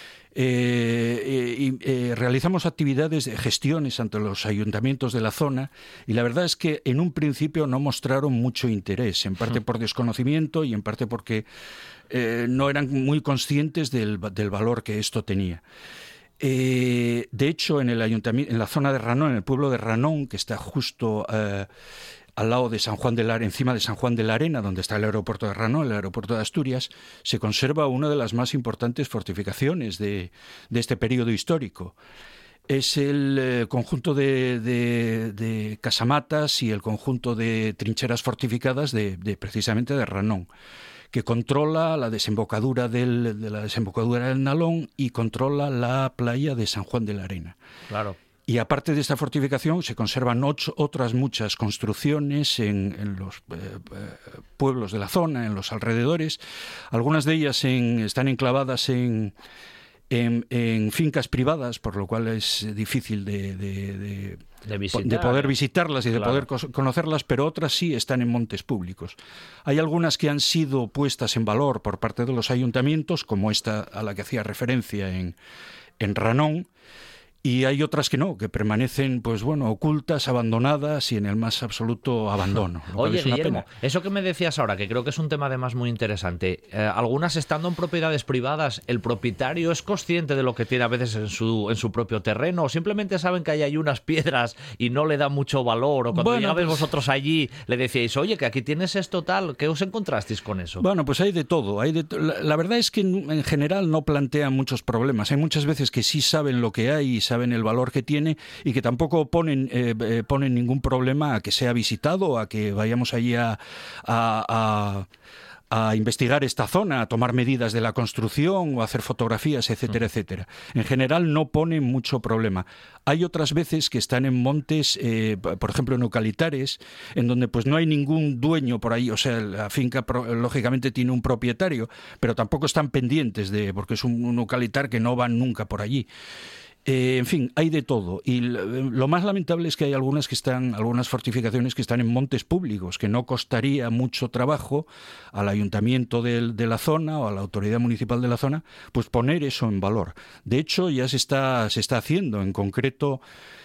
Realizamos actividades de gestiones ante los ayuntamientos de la zona y la verdad es que en un principio no mostraron mucho interés, en parte por desconocimiento y en parte porque no eran muy conscientes del valor que esto tenía. De hecho, en el ayuntamiento, en la zona de Ranón, en el pueblo de Ranón, que está justo al lado de San Juan de la Arena, encima de San Juan de la Arena, donde está el aeropuerto de Ranón, el aeropuerto de Asturias, se conserva una de las más importantes fortificaciones de este periodo histórico. Es el conjunto de casamatas y el conjunto de trincheras fortificadas precisamente de Ranón, que controla la desembocadura de la desembocadura del Nalón y controla la playa de San Juan de la Arena. Claro. Y aparte de esta fortificación se conservan otras muchas construcciones en los pueblos de la zona, en los alrededores. Algunas de ellas están enclavadas en fincas privadas, por lo cual es difícil de poder visitarlas y de poder conocerlas, pero otras sí están en montes públicos. Hay algunas que han sido puestas en valor por parte de los ayuntamientos, como esta a la que hacía referencia en Ranón, y hay otras que no, que permanecen ocultas, abandonadas y en el más absoluto abandono. Oye, Guillermo, eso que me decías ahora, que creo que es un tema además muy interesante, algunas estando en propiedades privadas, ¿el propietario es consciente de lo que tiene a veces en su propio terreno o simplemente saben que hay unas piedras y no le da mucho valor? O cuando llegabais vosotros allí le decíais, oye, que aquí tienes esto tal, ¿qué os encontrasteis con eso? Bueno, pues hay de todo. La verdad es que en general no plantean muchos problemas. Hay muchas veces que sí saben lo que hay y saben el valor que tiene y que tampoco ponen ningún problema a que sea visitado, a que vayamos allí a investigar esta zona, a tomar medidas de la construcción o a hacer fotografías, etcétera, etcétera. En general no ponen mucho problema. Hay otras veces que están en montes, por ejemplo en eucaliptares, en donde pues no hay ningún dueño por ahí, o sea, la finca lógicamente tiene un propietario, pero tampoco están pendientes porque es un eucaliptar que no van nunca por allí. En fin, hay de todo. Y lo más lamentable es que hay algunas fortificaciones que están en montes públicos, que no costaría mucho trabajo al ayuntamiento de la zona o a la autoridad municipal de la zona, pues poner eso en valor. De hecho, ya se está haciendo, en concreto,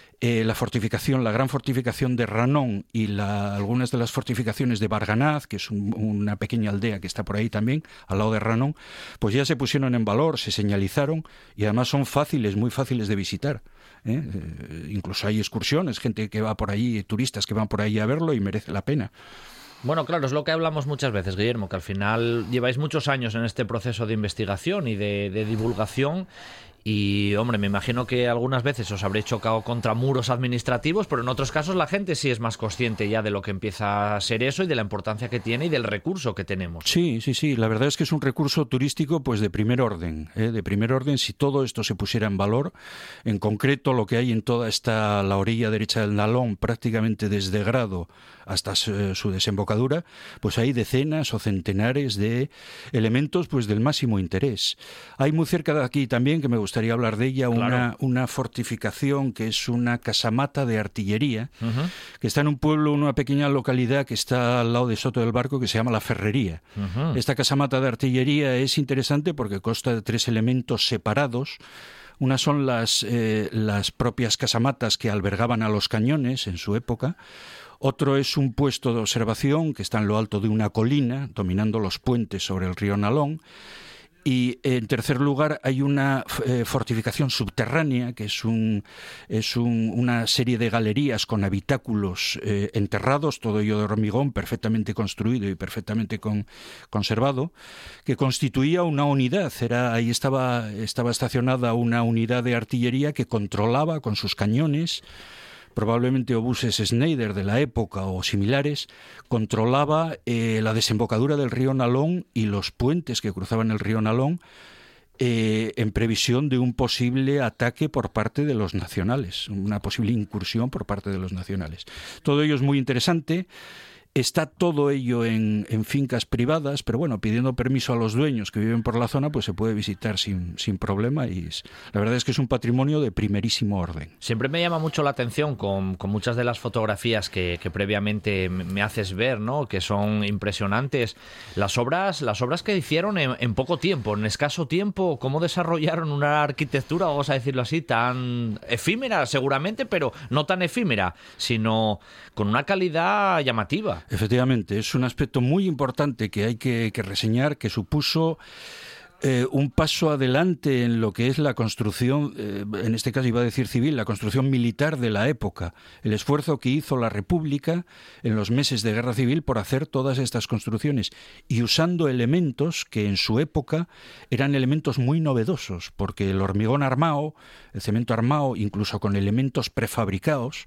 la gran fortificación de Ranón y algunas de las fortificaciones de Barganaz, que es una pequeña aldea que está por ahí también, al lado de Ranón, pues ya se pusieron en valor, se señalizaron y además son muy fáciles de visitar. Incluso hay excursiones, gente que va por allí, turistas que van por ahí a verlo y merece la pena. Bueno, claro, es lo que hablamos muchas veces, Guillermo, que al final lleváis muchos años en este proceso de investigación y de divulgación. Y, hombre, me imagino que algunas veces os habréis chocado contra muros administrativos, pero en otros casos la gente sí es más consciente ya de lo que empieza a ser eso y de la importancia que tiene y del recurso que tenemos. Sí. La verdad es que es un recurso turístico pues de primer orden. De primer orden, si todo esto se pusiera en valor, en concreto lo que hay en toda la orilla derecha del Nalón, prácticamente desde Grado hasta su desembocadura, pues hay decenas o centenares de elementos pues del máximo interés. Hay muy cerca de aquí también, que me gustaría gustaría hablar de ella, Claro. una fortificación que es una casamata de artillería, que está en un pueblo, una pequeña localidad que está al lado de Soto del Barco, que se llama La Ferrería. Esta casamata de artillería es interesante porque consta de 3 elementos separados. Una son las propias casamatas que albergaban a los cañones en su época. Otro es un puesto de observación que está en lo alto de una colina, dominando los puentes sobre el río Nalón. Y en tercer lugar hay una fortificación subterránea, que es una serie de galerías con habitáculos enterrados, todo ello de hormigón, perfectamente construido y perfectamente conservado, que constituía una unidad. Ahí estaba estacionada una unidad de artillería que controlaba con sus cañones, probablemente obuses Schneider de la época o similares, controlaba la desembocadura del río Nalón y los puentes que cruzaban el río Nalón en previsión de un posible ataque por parte de los nacionales, una posible incursión por parte de los nacionales. Todo ello es muy interesante. Está todo ello en fincas privadas, pero bueno, pidiendo permiso a los dueños que viven por la zona, pues se puede visitar sin problema y la verdad es que es un patrimonio de primerísimo orden. Siempre me llama mucho la atención con muchas de las fotografías que previamente me haces ver, ¿no? Que son impresionantes. Las obras que hicieron en poco tiempo, en escaso tiempo, cómo desarrollaron una arquitectura, vamos a decirlo así, tan efímera seguramente, pero no tan efímera, sino con una calidad llamativa. Efectivamente, es un aspecto muy importante que hay que reseñar, que supuso un paso adelante en lo que es la construcción, en este caso iba a decir civil, la construcción militar de la época, el esfuerzo que hizo la República en los meses de guerra civil por hacer todas estas construcciones y usando elementos que en su época eran elementos muy novedosos, porque el hormigón armado, el cemento armado, incluso con elementos prefabricados,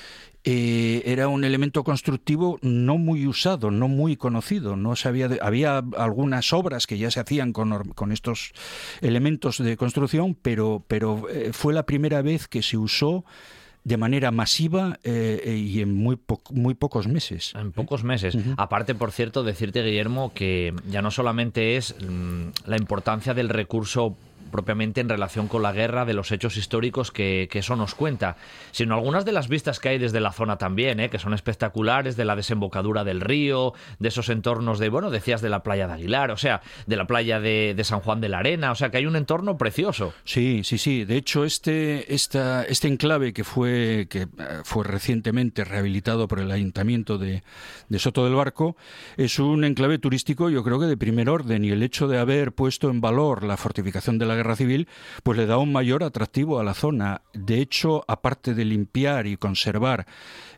era un elemento constructivo no muy usado, no muy conocido. Había algunas obras que ya se hacían con estos elementos de construcción, pero fue la primera vez que se usó de manera masiva y en muy pocos meses. En pocos meses. Aparte, por cierto, decirte, Guillermo, que ya no solamente es la importancia del recurso propiamente en relación con la guerra, de los hechos históricos que eso nos cuenta, sino algunas de las vistas que hay desde la zona también, que son espectaculares, de la desembocadura del río, de esos entornos decías de la playa de Aguilar, o sea, de la playa de San Juan de la Arena, o sea, que hay un entorno precioso. Sí. De hecho, este enclave que fue recientemente rehabilitado por el Ayuntamiento de Soto del Barco, es un enclave turístico, yo creo que de primer orden, y el hecho de haber puesto en valor la fortificación de la guerra civil, pues le da un mayor atractivo a la zona. De hecho, aparte de limpiar y conservar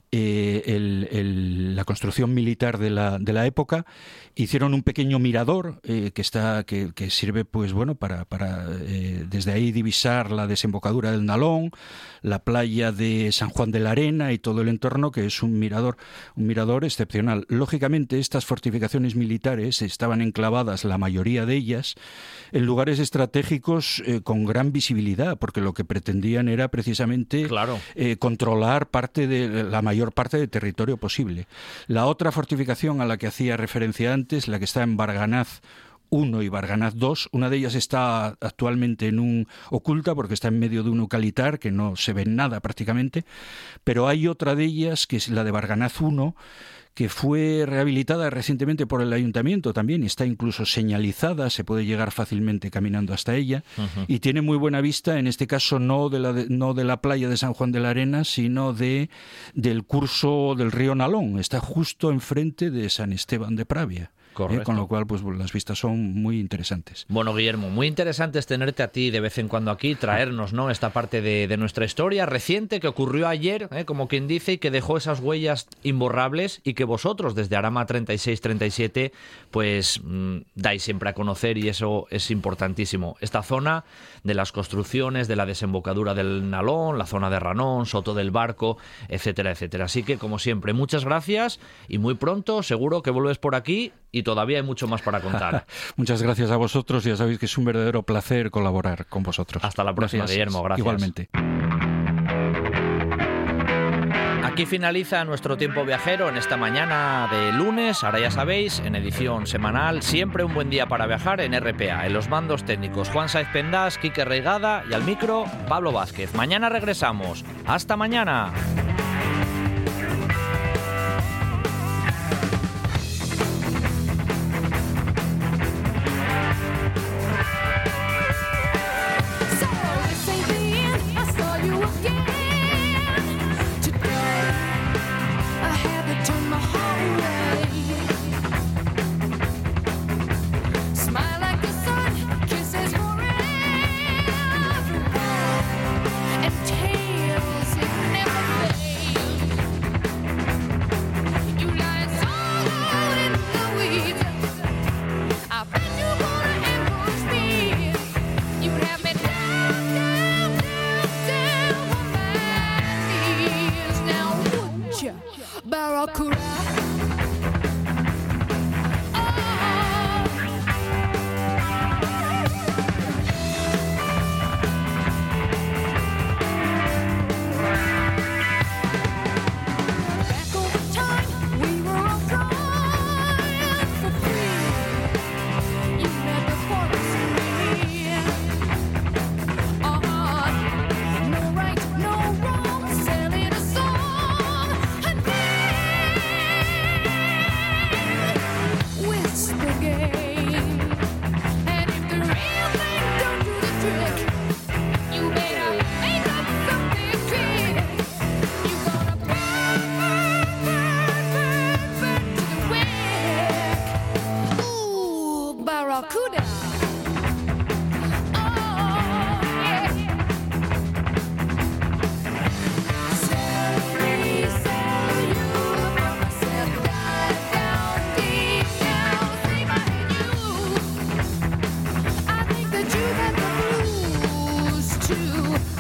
la construcción militar de la época, hicieron un pequeño mirador que sirve pues bueno para desde ahí divisar la desembocadura del Nalón, la playa de San Juan de la Arena y todo el entorno, que es un mirador excepcional. Lógicamente, estas fortificaciones militares estaban enclavadas, la mayoría de ellas, en lugares estratégicos con gran visibilidad, porque lo que pretendían era precisamente controlar la mayor parte del territorio posible. La otra fortificación a la que hacía referencia antes, la que está en Barganaz 1 y Barganaz 2, una de ellas está actualmente oculta porque está en medio de un eucalitar que no se ve nada prácticamente, pero hay otra de ellas que es la de Barganaz 1, que fue rehabilitada recientemente por el Ayuntamiento también, está incluso señalizada, se puede llegar fácilmente caminando hasta ella, y tiene muy buena vista, en este caso no de la playa de San Juan de la Arena, sino del curso del río Nalón, está justo enfrente de San Esteban de Pravia. Con lo cual, pues las vistas son muy interesantes. Bueno, Guillermo, muy interesante es tenerte a ti de vez en cuando aquí, traernos, ¿no?, esta parte de nuestra historia reciente que ocurrió ayer, como quien dice, y que dejó esas huellas imborrables y que vosotros desde Arama 3637 pues dais siempre a conocer, y eso es importantísimo. Esta zona de las construcciones, de la desembocadura del Nalón, la zona de Ranón, Soto del Barco, etcétera, etcétera. Así que, como siempre, muchas gracias y muy pronto seguro que vuelves por aquí y todavía hay mucho más para contar. Muchas gracias a vosotros, ya sabéis que es un verdadero placer colaborar con vosotros. Hasta la próxima, gracias. Guillermo, gracias. Igualmente. Aquí finaliza nuestro tiempo viajero en esta mañana de lunes. Ahora ya sabéis, en edición semanal, siempre un buen día para viajar en RPA. En los mandos técnicos, Juan Sáez Pendás, Quique Reigada y al micro, Pablo Vázquez. Mañana regresamos. ¡Hasta mañana! You got the blues too.